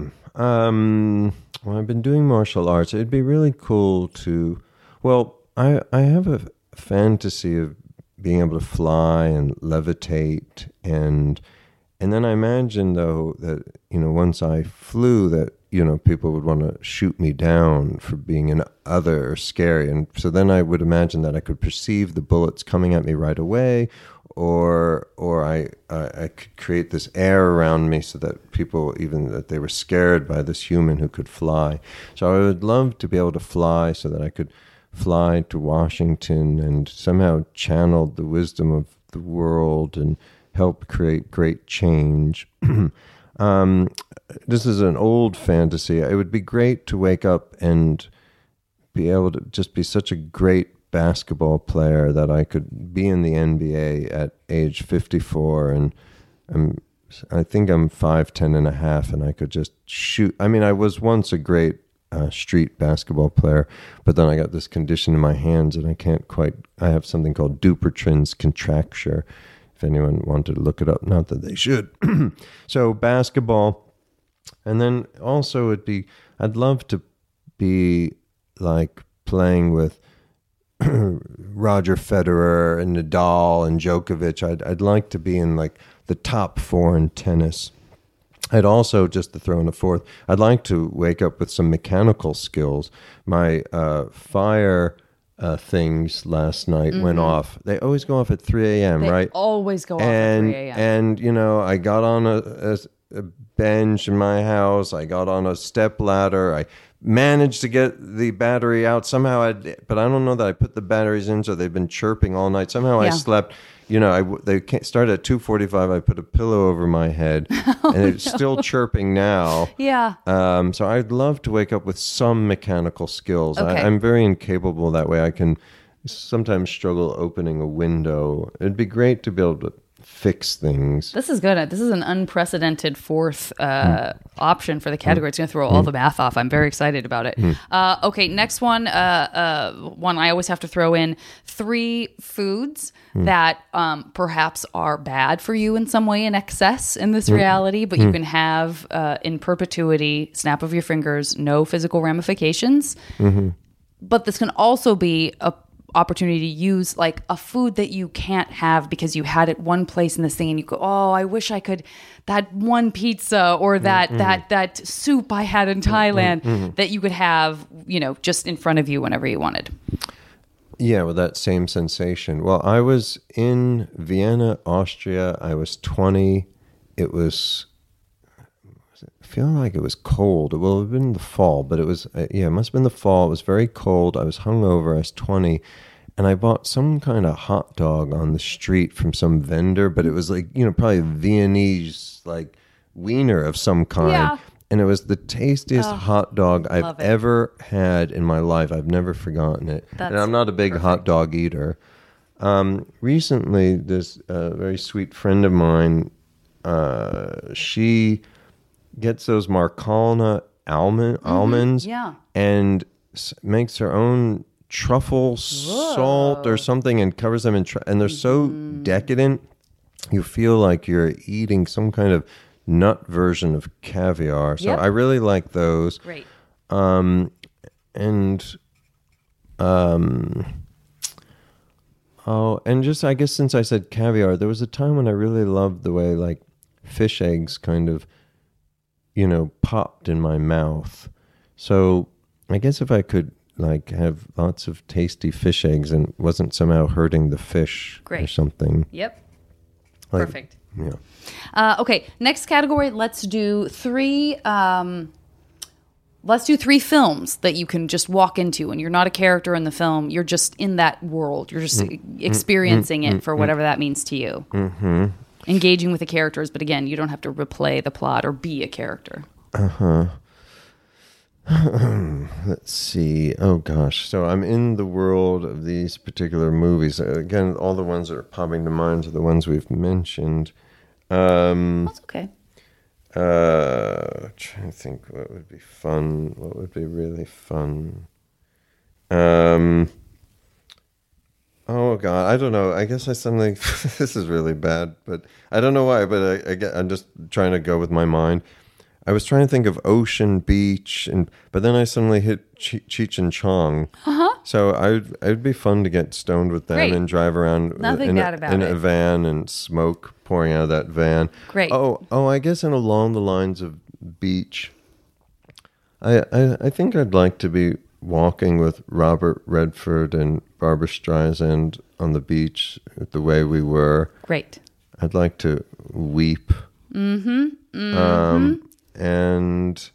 [SPEAKER 3] I've been doing martial arts. It'd be really cool to. Well, I have a fantasy of being able to fly and levitate and then I imagine, though, that, once I flew that, people would want to shoot me down for being an other or scary. And so then I would imagine that I could perceive the bullets coming at me right away, or I could create this air around me so that people, even that they were scared by this human who could fly. So I would love to be able to fly so that I could fly to Washington and somehow channel the wisdom of the world and help create great change. This is an old fantasy. It would be great to wake up and be able to just be such a great basketball player that I could be in the NBA at age 54, and I think I'm 5'10" and a half, and I could just shoot. I mean, I was once a great street basketball player, but then I got this condition in my hands, and I have something called Dupuytren's contracture. If anyone wanted to look it up, not that they should. So basketball, and then also I'd love to be like playing with Roger Federer and Nadal and Djokovic. I'd like to be in like the top 4 in tennis. I'd also, just to throw in a fourth, I'd like to wake up with some mechanical skills. My fire things last night went off. They always go off at 3 a.m., right?
[SPEAKER 1] Always go off at 3 a.m.
[SPEAKER 3] And, I got on a bench in my house. I got on a step ladder. I managed to get the battery out. Somehow, but I don't know that I put the batteries in, so they've been chirping all night. Somehow I slept. They started at 2:45. I put a pillow over my head, and it's still chirping now.
[SPEAKER 1] Yeah.
[SPEAKER 3] So I'd love to wake up with some mechanical skills.
[SPEAKER 1] Okay.
[SPEAKER 3] I'm very incapable that way. I can sometimes struggle opening a window. It'd be great to be able to fix things.
[SPEAKER 1] This is good. This is an unprecedented fourth option for the category. It's going to throw all the math off. I'm very excited about it. Okay, next one. One I always have to throw in 3 foods that perhaps are bad for you in some way in excess in this reality, but you can have in perpetuity, snap of your fingers, no physical ramifications. But this can also be a opportunity to use like a food that you can't have because you had it one place in this thing and you go, oh, I wish I could, that one pizza or that soup I had in Thailand that you could have, just in front of you whenever you wanted.
[SPEAKER 3] Yeah, with that same sensation. Well, I was in Vienna, Austria. I was 20. It was, feeling like it was cold. It will have been the fall, but it was, it must have been the fall. It was very cold. I was hungover. I was 20, and I bought some kind of hot dog on the street from some vendor, but it was like, probably a Viennese, like, wiener of some kind.
[SPEAKER 1] Yeah.
[SPEAKER 3] And it was the tastiest hot dog I've ever had in my life. I've never forgotten it. And I'm not a big hot dog eater. Recently, this very sweet friend of mine, she gets those Marcalna almonds and makes her own truffle salt or something and covers them in and they're so decadent, you feel like you're eating some kind of nut version of caviar. So I really like those.
[SPEAKER 1] Great.
[SPEAKER 3] And just, I guess since I said caviar, there was a time when I really loved the way like fish eggs kind of, popped in my mouth. So I guess if I could like have lots of tasty fish eggs and wasn't somehow hurting the fish or something.
[SPEAKER 1] Yep.
[SPEAKER 3] Like,
[SPEAKER 1] Perfect.
[SPEAKER 3] Yeah.
[SPEAKER 1] Okay, next category. Let's do 3. Let's do 3 films that you can just walk into, and you're not a character in the film. You're just in that world. You're just experiencing it for whatever that means to you. Mm-hmm. Engaging with the characters, but again, you don't have to replay the plot or be a character.
[SPEAKER 3] Let's see. Oh gosh. So I'm in the world of these particular movies. Again, all the ones that are popping to mind are the ones we've mentioned.
[SPEAKER 1] That's okay.
[SPEAKER 3] Trying to think what would be fun. What would be really fun? Oh God, I don't know. I guess I suddenly this is really bad, but I don't know why. But I'm just trying to go with my mind. I was trying to think of ocean, beach, but then I suddenly hit Cheech and Chong. So it'd be fun to get stoned with them and drive around in a van and smoke pouring out of that van.
[SPEAKER 1] Great.
[SPEAKER 3] Oh, I guess and along the lines of beach, I think I'd like to be walking with Robert Redford and Barbra Streisand on the beach the way we were.
[SPEAKER 1] Great.
[SPEAKER 3] I'd like to weep. And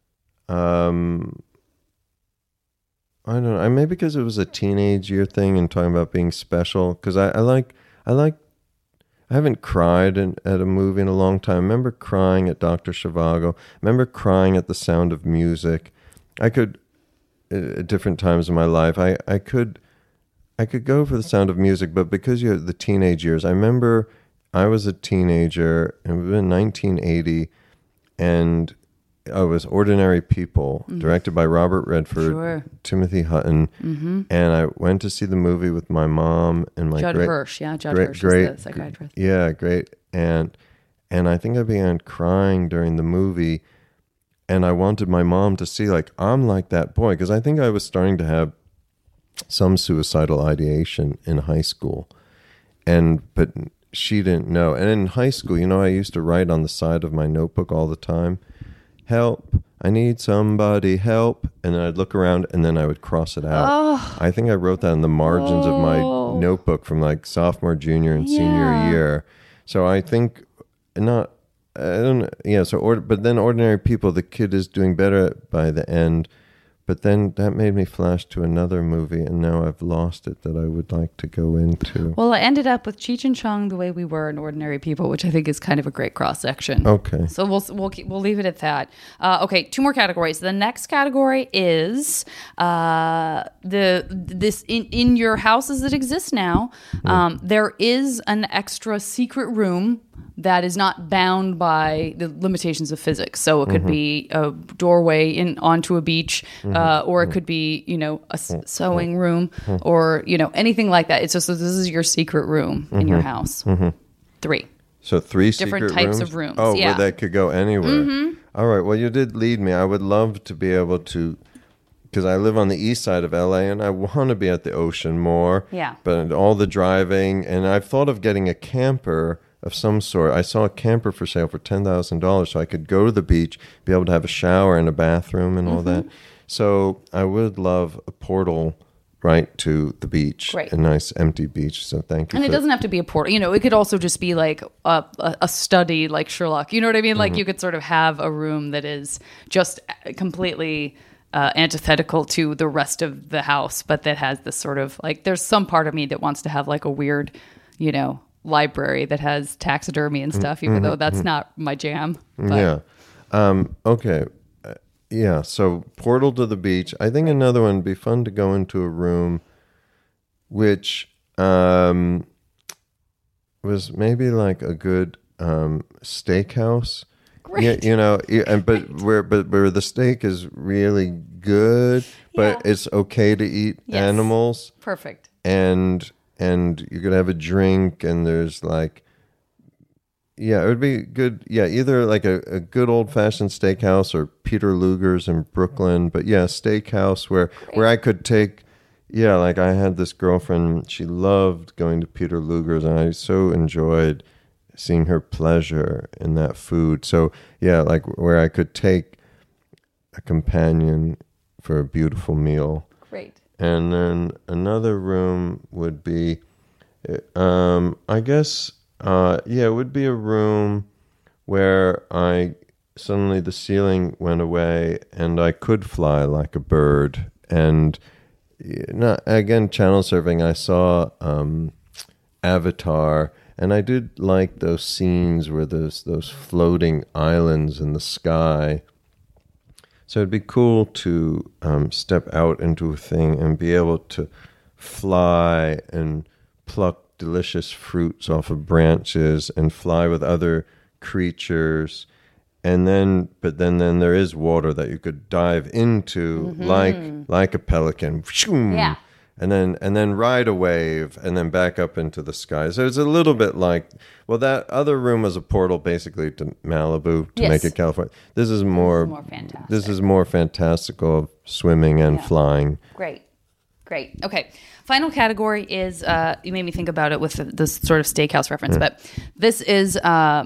[SPEAKER 3] I don't know. Maybe because it was a teenage year thing and talking about being special. Because I I haven't cried at a movie in a long time. I remember crying at Dr. Zhivago. I remember crying at The Sound of Music. I could, at different times in my life, I could go for The Sound of Music, but because you had the teenage years, I remember I was a teenager, and it was in 1980, and it was Ordinary People, directed by Robert Redford, Timothy Hutton, and I went to see the movie with my mom and my
[SPEAKER 1] Judd Hirsch, Judd Hirsch is the psychiatrist.
[SPEAKER 3] Yeah, great, and I think I began crying during the movie, and I wanted my mom to see, like, I'm like that boy, because I think I was starting to have some suicidal ideation in high school, but she didn't know. And in high school, I used to write on the side of my notebook all the time, help, I need somebody, help. And then I'd look around and then I would cross it out. Oh. I think I wrote that in the margins of my notebook from like sophomore, junior, and senior year. So I think but then Ordinary People, the kid is doing better by the end. But then that made me flash to another movie, and now I've lost it that I would like to go into.
[SPEAKER 1] Well, I ended up with Cheech and Chong, The Way We Were, and Ordinary People, which I think is kind of a great cross section.
[SPEAKER 3] Okay.
[SPEAKER 1] So we'll leave it at that. Okay, 2 more categories. The next category is in your houses that exist now. There is an extra secret room that is not bound by the limitations of physics. So it could be a doorway onto a beach, or it could be, a sewing room, or, anything like that. It's just this is your secret room in your house. 3.
[SPEAKER 3] So 3
[SPEAKER 1] different
[SPEAKER 3] secret
[SPEAKER 1] types of rooms.
[SPEAKER 3] Oh, where that could go anywhere. All right. Well, you did lead me. I would love to be able to, because I live on the east side of LA and I want to be at the ocean more.
[SPEAKER 1] Yeah.
[SPEAKER 3] But all the driving, and I've thought of getting a camper of some sort. I saw a camper for sale for $10,000, so I could go to the beach, be able to have a shower and a bathroom and all that. So I would love a portal right to the beach, a nice empty beach. So thank you.
[SPEAKER 1] And it doesn't have to be a portal. It could also just be like a study, like Sherlock. You know what I mean? Like you could sort of have a room that is just completely antithetical to the rest of the house, but that has this sort of like. There's some part of me that wants to have like a weird, library that has taxidermy and stuff, even though that's not my jam. But.
[SPEAKER 3] Yeah. Okay. Yeah. So portal to the beach. I think another one would be fun to go into a room which was maybe like a good steakhouse.
[SPEAKER 1] Great.
[SPEAKER 3] But where the steak is really good, but it's okay to eat animals.
[SPEAKER 1] Perfect.
[SPEAKER 3] And you could have a drink, and there's like, it would be good. Yeah, either like a good old fashioned steakhouse or Peter Luger's in Brooklyn. But steakhouse where I could take, like I had this girlfriend, she loved going to Peter Luger's, and I so enjoyed seeing her pleasure in that food. So like where I could take a companion for a beautiful meal.
[SPEAKER 1] Great.
[SPEAKER 3] And then another room would be, I guess, it would be a room where suddenly the ceiling went away and I could fly like a bird. And again, channel surfing, I saw Avatar, and I did like those scenes where there's those floating islands in the sky. So it'd be cool to step out into a thing and be able to fly and pluck delicious fruits off of branches and fly with other creatures. And then there is water that you could dive into like a pelican.
[SPEAKER 1] Yeah.
[SPEAKER 3] And then ride a wave and then back up into the sky. So it's a little bit like, that other room was a portal basically to Malibu to make it California. This is more
[SPEAKER 1] fantastic.
[SPEAKER 3] This is more fantastical, swimming and flying.
[SPEAKER 1] Great. Okay. Final category is you made me think about it with this sort of steakhouse reference, but this is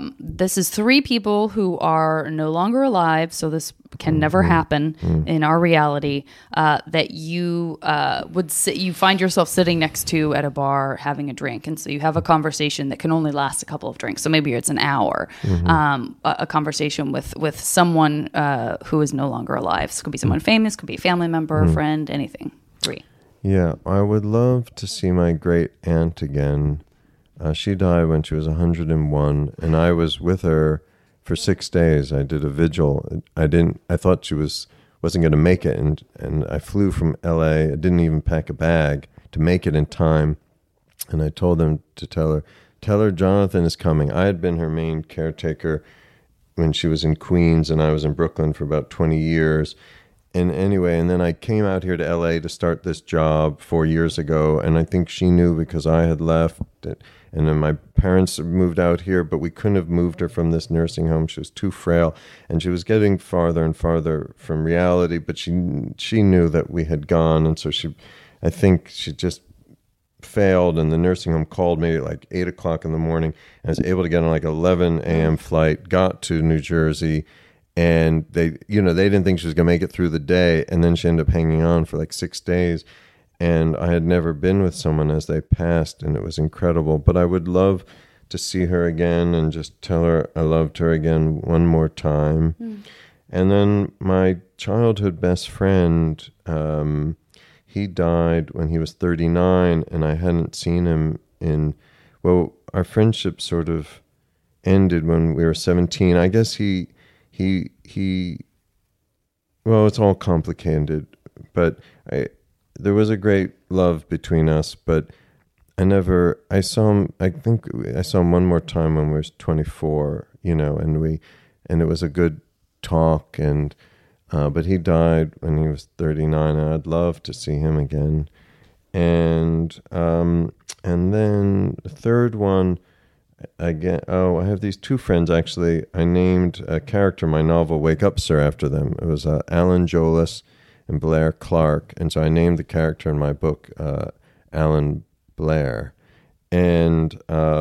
[SPEAKER 1] 3 people who are no longer alive, so this can never happen in our reality, that you you find yourself sitting next to at a bar having a drink, and so you have a conversation that can only last a couple of drinks, so maybe it's an hour, a conversation with someone who is no longer alive. So it could be someone famous, could be a family member, a friend, anything. 3.
[SPEAKER 3] Yeah, I would love to see my great aunt again. She died when she was 101, and I was with her for 6 days. I did a vigil. I thought she wasn't going to make it, and I flew from LA. I didn't even pack a bag to make it in time, and I told them to tell her Jonathan is coming. I had been her main caretaker when she was in Queens, and I was in Brooklyn for about 20 years. And anyway, and then I came out here to LA to start this job 4 years ago, and I think she knew because I had left, and then my parents moved out here, but we couldn't have moved her from this nursing home. She was too frail, and she was getting farther and farther from reality, but she knew that we had gone, and so I think she just failed, and the nursing home called me at like 8 o'clock in the morning, and I was able to get on like 11 a.m. flight, got to New Jersey, and they didn't think she was going to make it through the day, and then she ended up hanging on for like 6 days, and I had never been with someone as they passed, and it was incredible. But I would love to see her again and just tell her I loved her again one more time. And then my childhood best friend, he died when he was 39, and I hadn't seen him our friendship sort of ended when we were 17. I guess it's all complicated, but there was a great love between us, but I saw him, I think I saw him one more time when we were 24, and it was a good talk, but he died when he was 39, and I'd love to see him again. And then the third one, I have these two friends, actually. I named a character in my novel Wake Up, Sir, after them. It was Alan Jolis and Blair Clark, and so I named the character in my book Alan Blair. And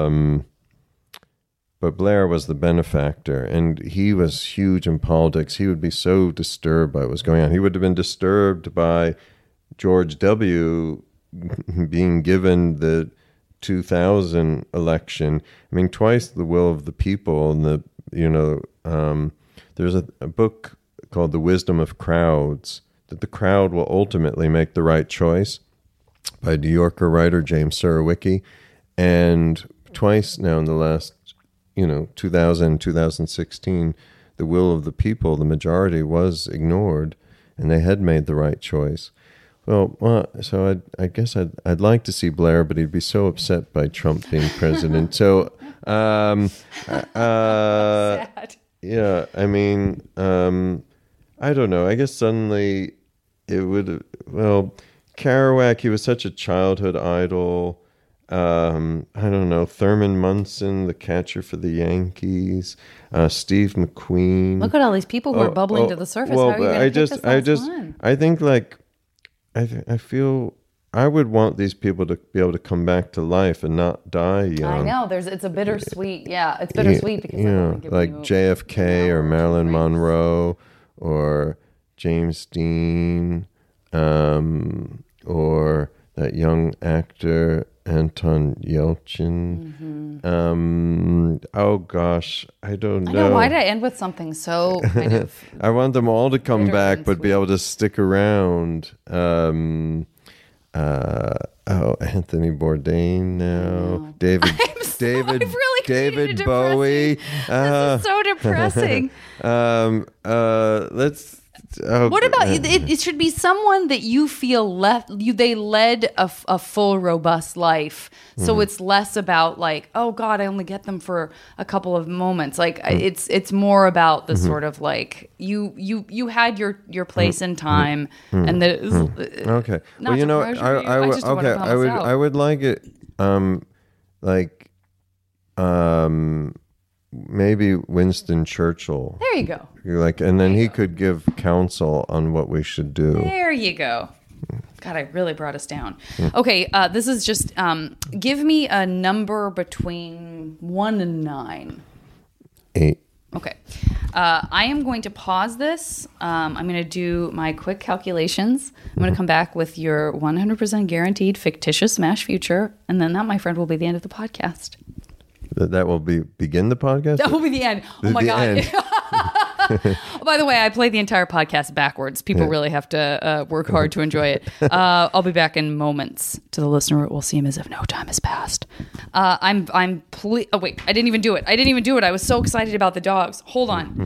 [SPEAKER 3] but Blair was the benefactor, and he was huge in politics. He would be so disturbed by what was going on. He would have been disturbed by George W. being given the 2000 election. I mean, twice the will of the people, and there's a book called The Wisdom of Crowds, that the crowd will ultimately make the right choice, by New Yorker writer James Surowiecki. And twice now in the last 2000, 2016, the will of the people, the majority, was ignored, and they had made the right choice. Well, so I guess I'd like to see Blair, but he'd be so upset by Trump being president. So,
[SPEAKER 1] Sad.
[SPEAKER 3] Yeah, I mean, I don't know. I guess suddenly it would. Well, Kerouac, he was such a childhood idol. I don't know, Thurman Munson, the catcher for the Yankees, Steve McQueen.
[SPEAKER 1] Look at all these people who are bubbling to the surface. How are you going to pick this last one?
[SPEAKER 3] I think I feel I would want these people to be able to come back to life and not die young.
[SPEAKER 1] I know. It's a bittersweet. Yeah, it's bittersweet because
[SPEAKER 3] like JFK or Marilyn Monroe or James Dean, or that young actor Anton Yelchin. Oh gosh, I don't know.
[SPEAKER 1] I know. Why did I end with something so kind of?
[SPEAKER 3] I want them all to come back, but be able to stick around. Anthony Bourdain now. David Bowie.
[SPEAKER 1] This is so depressing. What about it? Should be someone that you feel they led a full, robust life. So it's less about like, oh God, I only get them for a couple of moments. Like it's more about the sort of like you had your place in time, and
[SPEAKER 3] okay. Well, I would like it, maybe Winston Churchill.
[SPEAKER 1] There you go.
[SPEAKER 3] And then he could give counsel on what we should do.
[SPEAKER 1] There you go. God, I really brought us down. Okay, this is just, give me a number between 1 and 9.
[SPEAKER 3] 8.
[SPEAKER 1] Okay. I am going to pause this. I'm going to do my quick calculations. I'm going to come back with your 100% guaranteed fictitious MASH future. And then that, my friend, will be the end of the podcast.
[SPEAKER 3] That will begin the podcast?
[SPEAKER 1] That will be the end. Oh my God. By the way, I play the entire podcast backwards. People really have to work hard to enjoy it. I'll be back in moments. To the listener, it will seem as if no time has passed. Oh wait, I didn't even do it. I was so excited about the dogs. Hold on.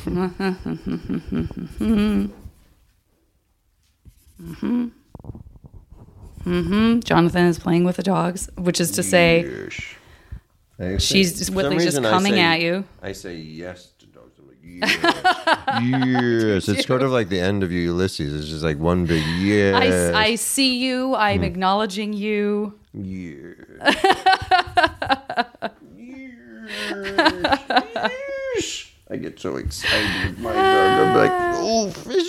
[SPEAKER 1] Jonathan is playing with the dogs, which is to say, she's Whitley's just coming at you.
[SPEAKER 3] I say yes to dogs. I'm like, yes. It's sort of like the end of Ulysses. It's just like one big yes.
[SPEAKER 1] I see you. I'm acknowledging you.
[SPEAKER 3] Yes. I get so excited with my dog. I'm like, oh, Fizzy.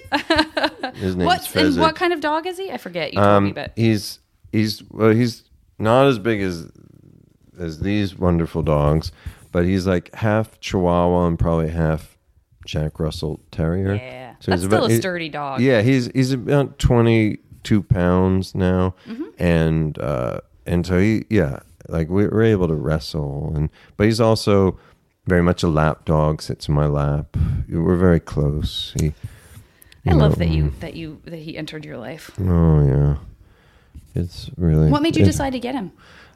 [SPEAKER 3] His name's Fezzik.
[SPEAKER 1] And what kind of dog is he? I forget. You told me, but
[SPEAKER 3] he's not as big as these wonderful dogs, but he's like half Chihuahua and probably half Jack Russell Terrier.
[SPEAKER 1] Yeah, so that's still a sturdy dog.
[SPEAKER 3] Yeah, he's about 22 pounds now, and so we're able to wrestle, but he's also very much a lap dog. Sits in my lap. We're very close.
[SPEAKER 1] I love that he entered your life.
[SPEAKER 3] Oh yeah, it's really.
[SPEAKER 1] What made you decide to get him?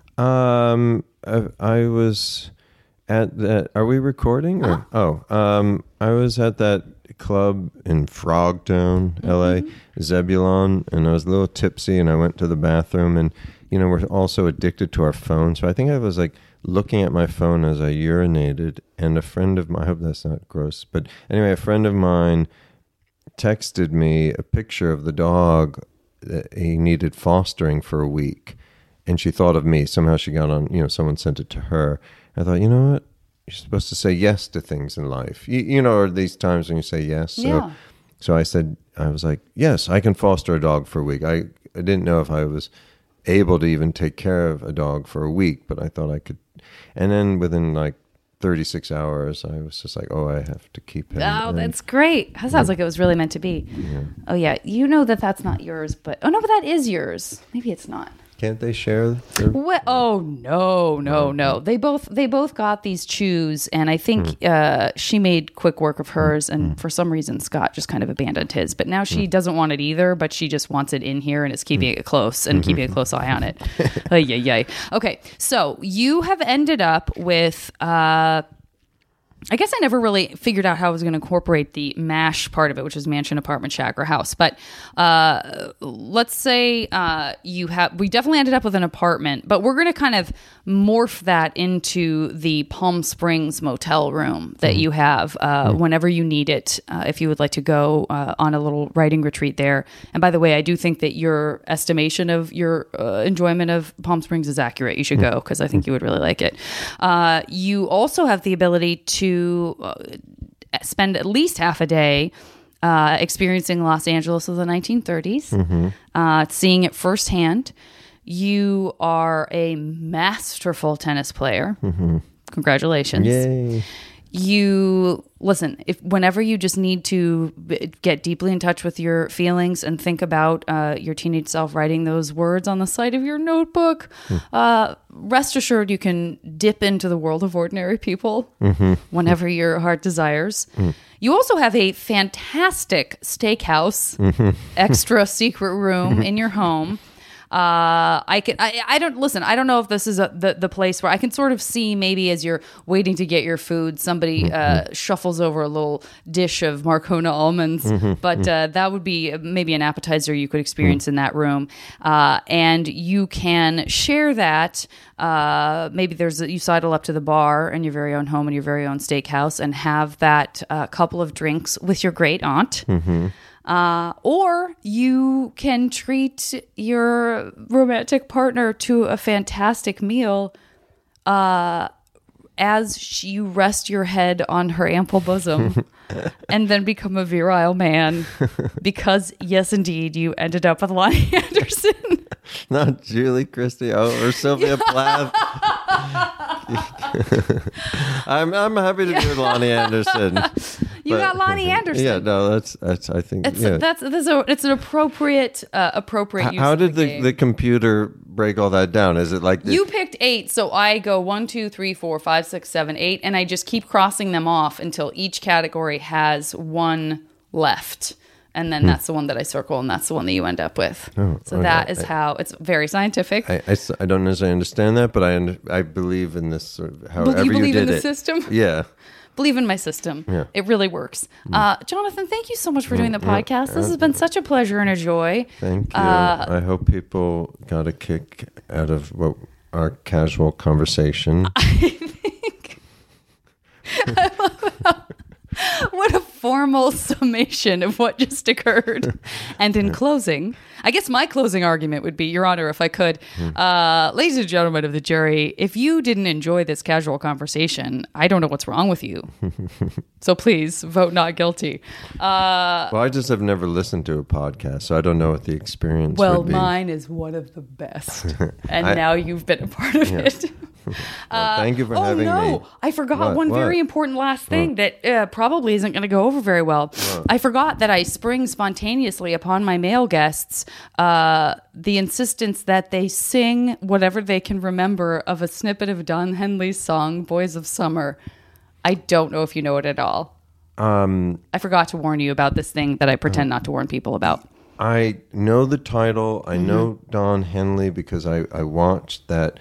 [SPEAKER 3] I was at that. Are we recording? Or, I was at that club in Frogtown, LA, Zebulon, and I was a little tipsy, and I went to the bathroom, and we're also addicted to our phones, so I think I was like looking at my phone as I urinated, and a friend of mine. I hope that's not gross, but anyway, a friend of mine texted me a picture of the dog that he needed fostering for a week, and she thought of me. Somehow she got on, someone sent it to her. I thought, you know what? You're supposed to say yes to things in life. Or these times when you say yes. So I said, I was like, yes, I can foster a dog for a week. I didn't know if I was able to even take care of a dog for a week, but I thought I could. And then within like 36 hours, I was just like, I have to keep him.
[SPEAKER 1] Oh, that's great. That sounds like it was really meant to be. Yeah. Oh, yeah. That's not yours, but that is yours. Maybe it's not.
[SPEAKER 3] Can't they share?
[SPEAKER 1] Oh, no. They both got these chews, and I think she made quick work of hers, and for some reason Scott just kind of abandoned his. But now she doesn't want it either, but she just wants it in here and is keeping it close and keeping a close eye on it. Okay, so you have ended up with... I guess I never really figured out how I was going to incorporate the MASH part of it, which is mansion, apartment, shack, or house. But let's say we definitely ended up with an apartment, but we're going to kind of morph that into the Palm Springs motel room that you have whenever you need it, if you would like to go on a little writing retreat there. And by the way, I do think that your estimation of your enjoyment of Palm Springs is accurate. You should go because I think you would really like it. You also have the ability to spend at least half a day experiencing Los Angeles of the 1930s, seeing it firsthand. You are a masterful tennis player. Congratulations.
[SPEAKER 3] Yay.
[SPEAKER 1] You listen, whenever you just need to get deeply in touch with your feelings and think about your teenage self writing those words on the side of your notebook, rest assured you can dip into the world of ordinary people whenever your heart desires. You also have a fantastic steakhouse, extra secret room in your home. I don't know if this is the place where I can sort of see maybe as you're waiting to get your food, somebody shuffles over a little dish of Marcona almonds, but that would be maybe an appetizer you could experience in that room. And you can share that. Maybe you sidle up to the bar in your very own home in your very own steakhouse and have that couple of drinks with your great aunt. Or you can treat your romantic partner to a fantastic meal as you rest your head on her ample bosom and then become a virile man because, yes, indeed, you ended up with Lonnie Anderson.
[SPEAKER 3] Not Julie Christie or Sylvia Plath. I'm happy to do Lonnie Anderson.
[SPEAKER 1] You got Lonnie Anderson.
[SPEAKER 3] Yeah, no, that's I think
[SPEAKER 1] it's an appropriate use.
[SPEAKER 3] How did the computer break all that down? Is it like
[SPEAKER 1] you picked 8, so I go 1, 2, 3, 4, 5, 6, 7, 8, and I just keep crossing them off until each category has one left. And then that's the one that I circle, and that's the one that you end up with. So okay. That is how it's very scientific.
[SPEAKER 3] I don't necessarily understand that, but I believe in this sort of however you
[SPEAKER 1] believe
[SPEAKER 3] did
[SPEAKER 1] in the
[SPEAKER 3] it.
[SPEAKER 1] System?
[SPEAKER 3] Yeah.
[SPEAKER 1] Believe in my system. Yeah. It really works. Jonathan, thank you so much for doing the podcast. This has been such a pleasure and a joy.
[SPEAKER 3] Thank you. I hope people got a kick out of our casual conversation.
[SPEAKER 1] I think I love how what a formal summation of what just occurred. And in closing, I guess my closing argument would be, Your Honor, if I could, ladies and gentlemen of the jury, if you didn't enjoy this casual conversation, I don't know what's wrong with you. So please vote not guilty.
[SPEAKER 3] Well, I just have never listened to a podcast, so I don't know what the experience would be.
[SPEAKER 1] Well, mine is one of the best. And now you've been a part of it.
[SPEAKER 3] Well, thank you for having me.
[SPEAKER 1] I forgot one very important last thing that probably isn't going to go over very well. I forgot that I spring spontaneously upon my male guests the insistence that they sing whatever they can remember of a snippet of Don Henley's song, Boys of Summer. I don't know if you know it at all. I forgot to warn you about this thing that I pretend not to warn people about.
[SPEAKER 3] I know the title. I know Don Henley because I watched that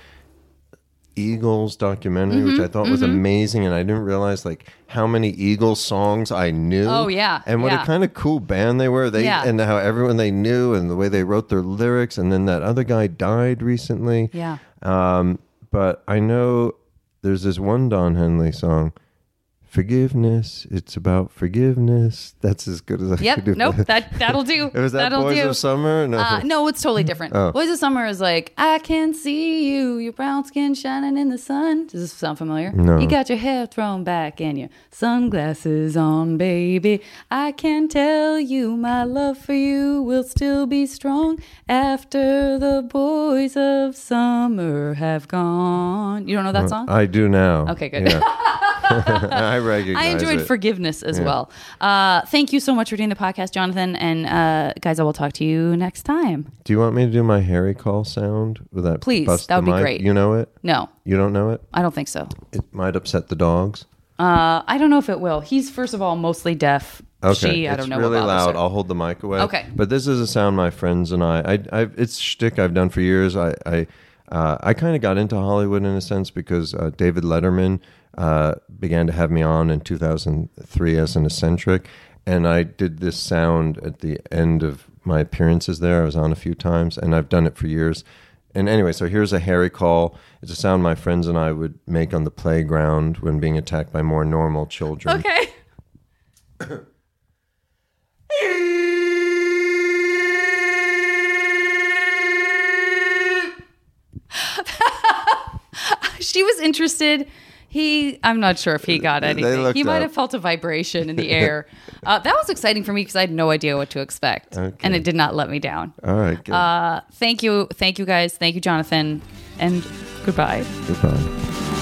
[SPEAKER 3] Eagles documentary, which I thought was amazing, and I didn't realize like how many Eagles songs I knew.
[SPEAKER 1] Oh yeah,
[SPEAKER 3] and what a kind of cool band they were. And how everyone they knew and the way they wrote their lyrics. And then that other guy died recently.
[SPEAKER 1] Yeah.
[SPEAKER 3] But I know there's this one Don Henley song. Forgiveness. It's about forgiveness. That's as good as I can do.
[SPEAKER 1] Nope. That'll do.
[SPEAKER 3] Was that Boys of Summer? No.
[SPEAKER 1] No, it's totally different. Boys of Summer is like, I can see you, your brown skin shining in the sun. Does this sound familiar?
[SPEAKER 3] No.
[SPEAKER 1] You got your hair thrown back and your sunglasses on, baby. I can tell you my love for you will still be strong after the boys of summer have gone. You don't know that song?
[SPEAKER 3] I do now.
[SPEAKER 1] Okay, good.
[SPEAKER 3] Yeah. I recognize
[SPEAKER 1] I enjoyed
[SPEAKER 3] it.
[SPEAKER 1] Forgiveness as well. Thank you so much for doing the podcast, Jonathan. And guys, I will talk to you next time.
[SPEAKER 3] Do you want me to do my Harry call sound with that?
[SPEAKER 1] Please,
[SPEAKER 3] bust
[SPEAKER 1] that would
[SPEAKER 3] the
[SPEAKER 1] be
[SPEAKER 3] mic?
[SPEAKER 1] great.
[SPEAKER 3] You know it?
[SPEAKER 1] No.
[SPEAKER 3] You don't know it?
[SPEAKER 1] I don't think so.
[SPEAKER 3] It might upset the dogs.
[SPEAKER 1] I don't know if it will. He's, first of all, mostly deaf.
[SPEAKER 3] Okay,
[SPEAKER 1] I don't know
[SPEAKER 3] it's really
[SPEAKER 1] about
[SPEAKER 3] loud.
[SPEAKER 1] this.
[SPEAKER 3] I'll hold the mic away.
[SPEAKER 1] Okay.
[SPEAKER 3] But this is a sound my friends and it's shtick I've done for years. I kind of got into Hollywood in a sense because David Letterman began to have me on in 2003 as an eccentric, and I did this sound at the end of my appearances there. I was on a few times, and I've done it for years. And anyway, so here's a Harry call. It's a sound my friends and I would make on the playground when being attacked by more normal children.
[SPEAKER 1] Okay. She was interested. I'm not sure if he got anything. He might have felt a vibration in the air. That was exciting for me because I had no idea what to expect. Okay. And it did not let me down.
[SPEAKER 3] All right, good.
[SPEAKER 1] Thank you, guys. Thank you, Jonathan. And goodbye.
[SPEAKER 3] Goodbye.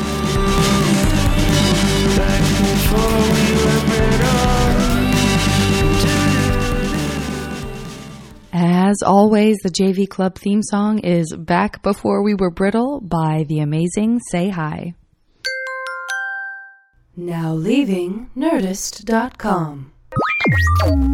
[SPEAKER 1] As always, the JV Club theme song is Back Before We Were Brittle by the amazing Say Hi.
[SPEAKER 2] Now leaving Nerdist.com.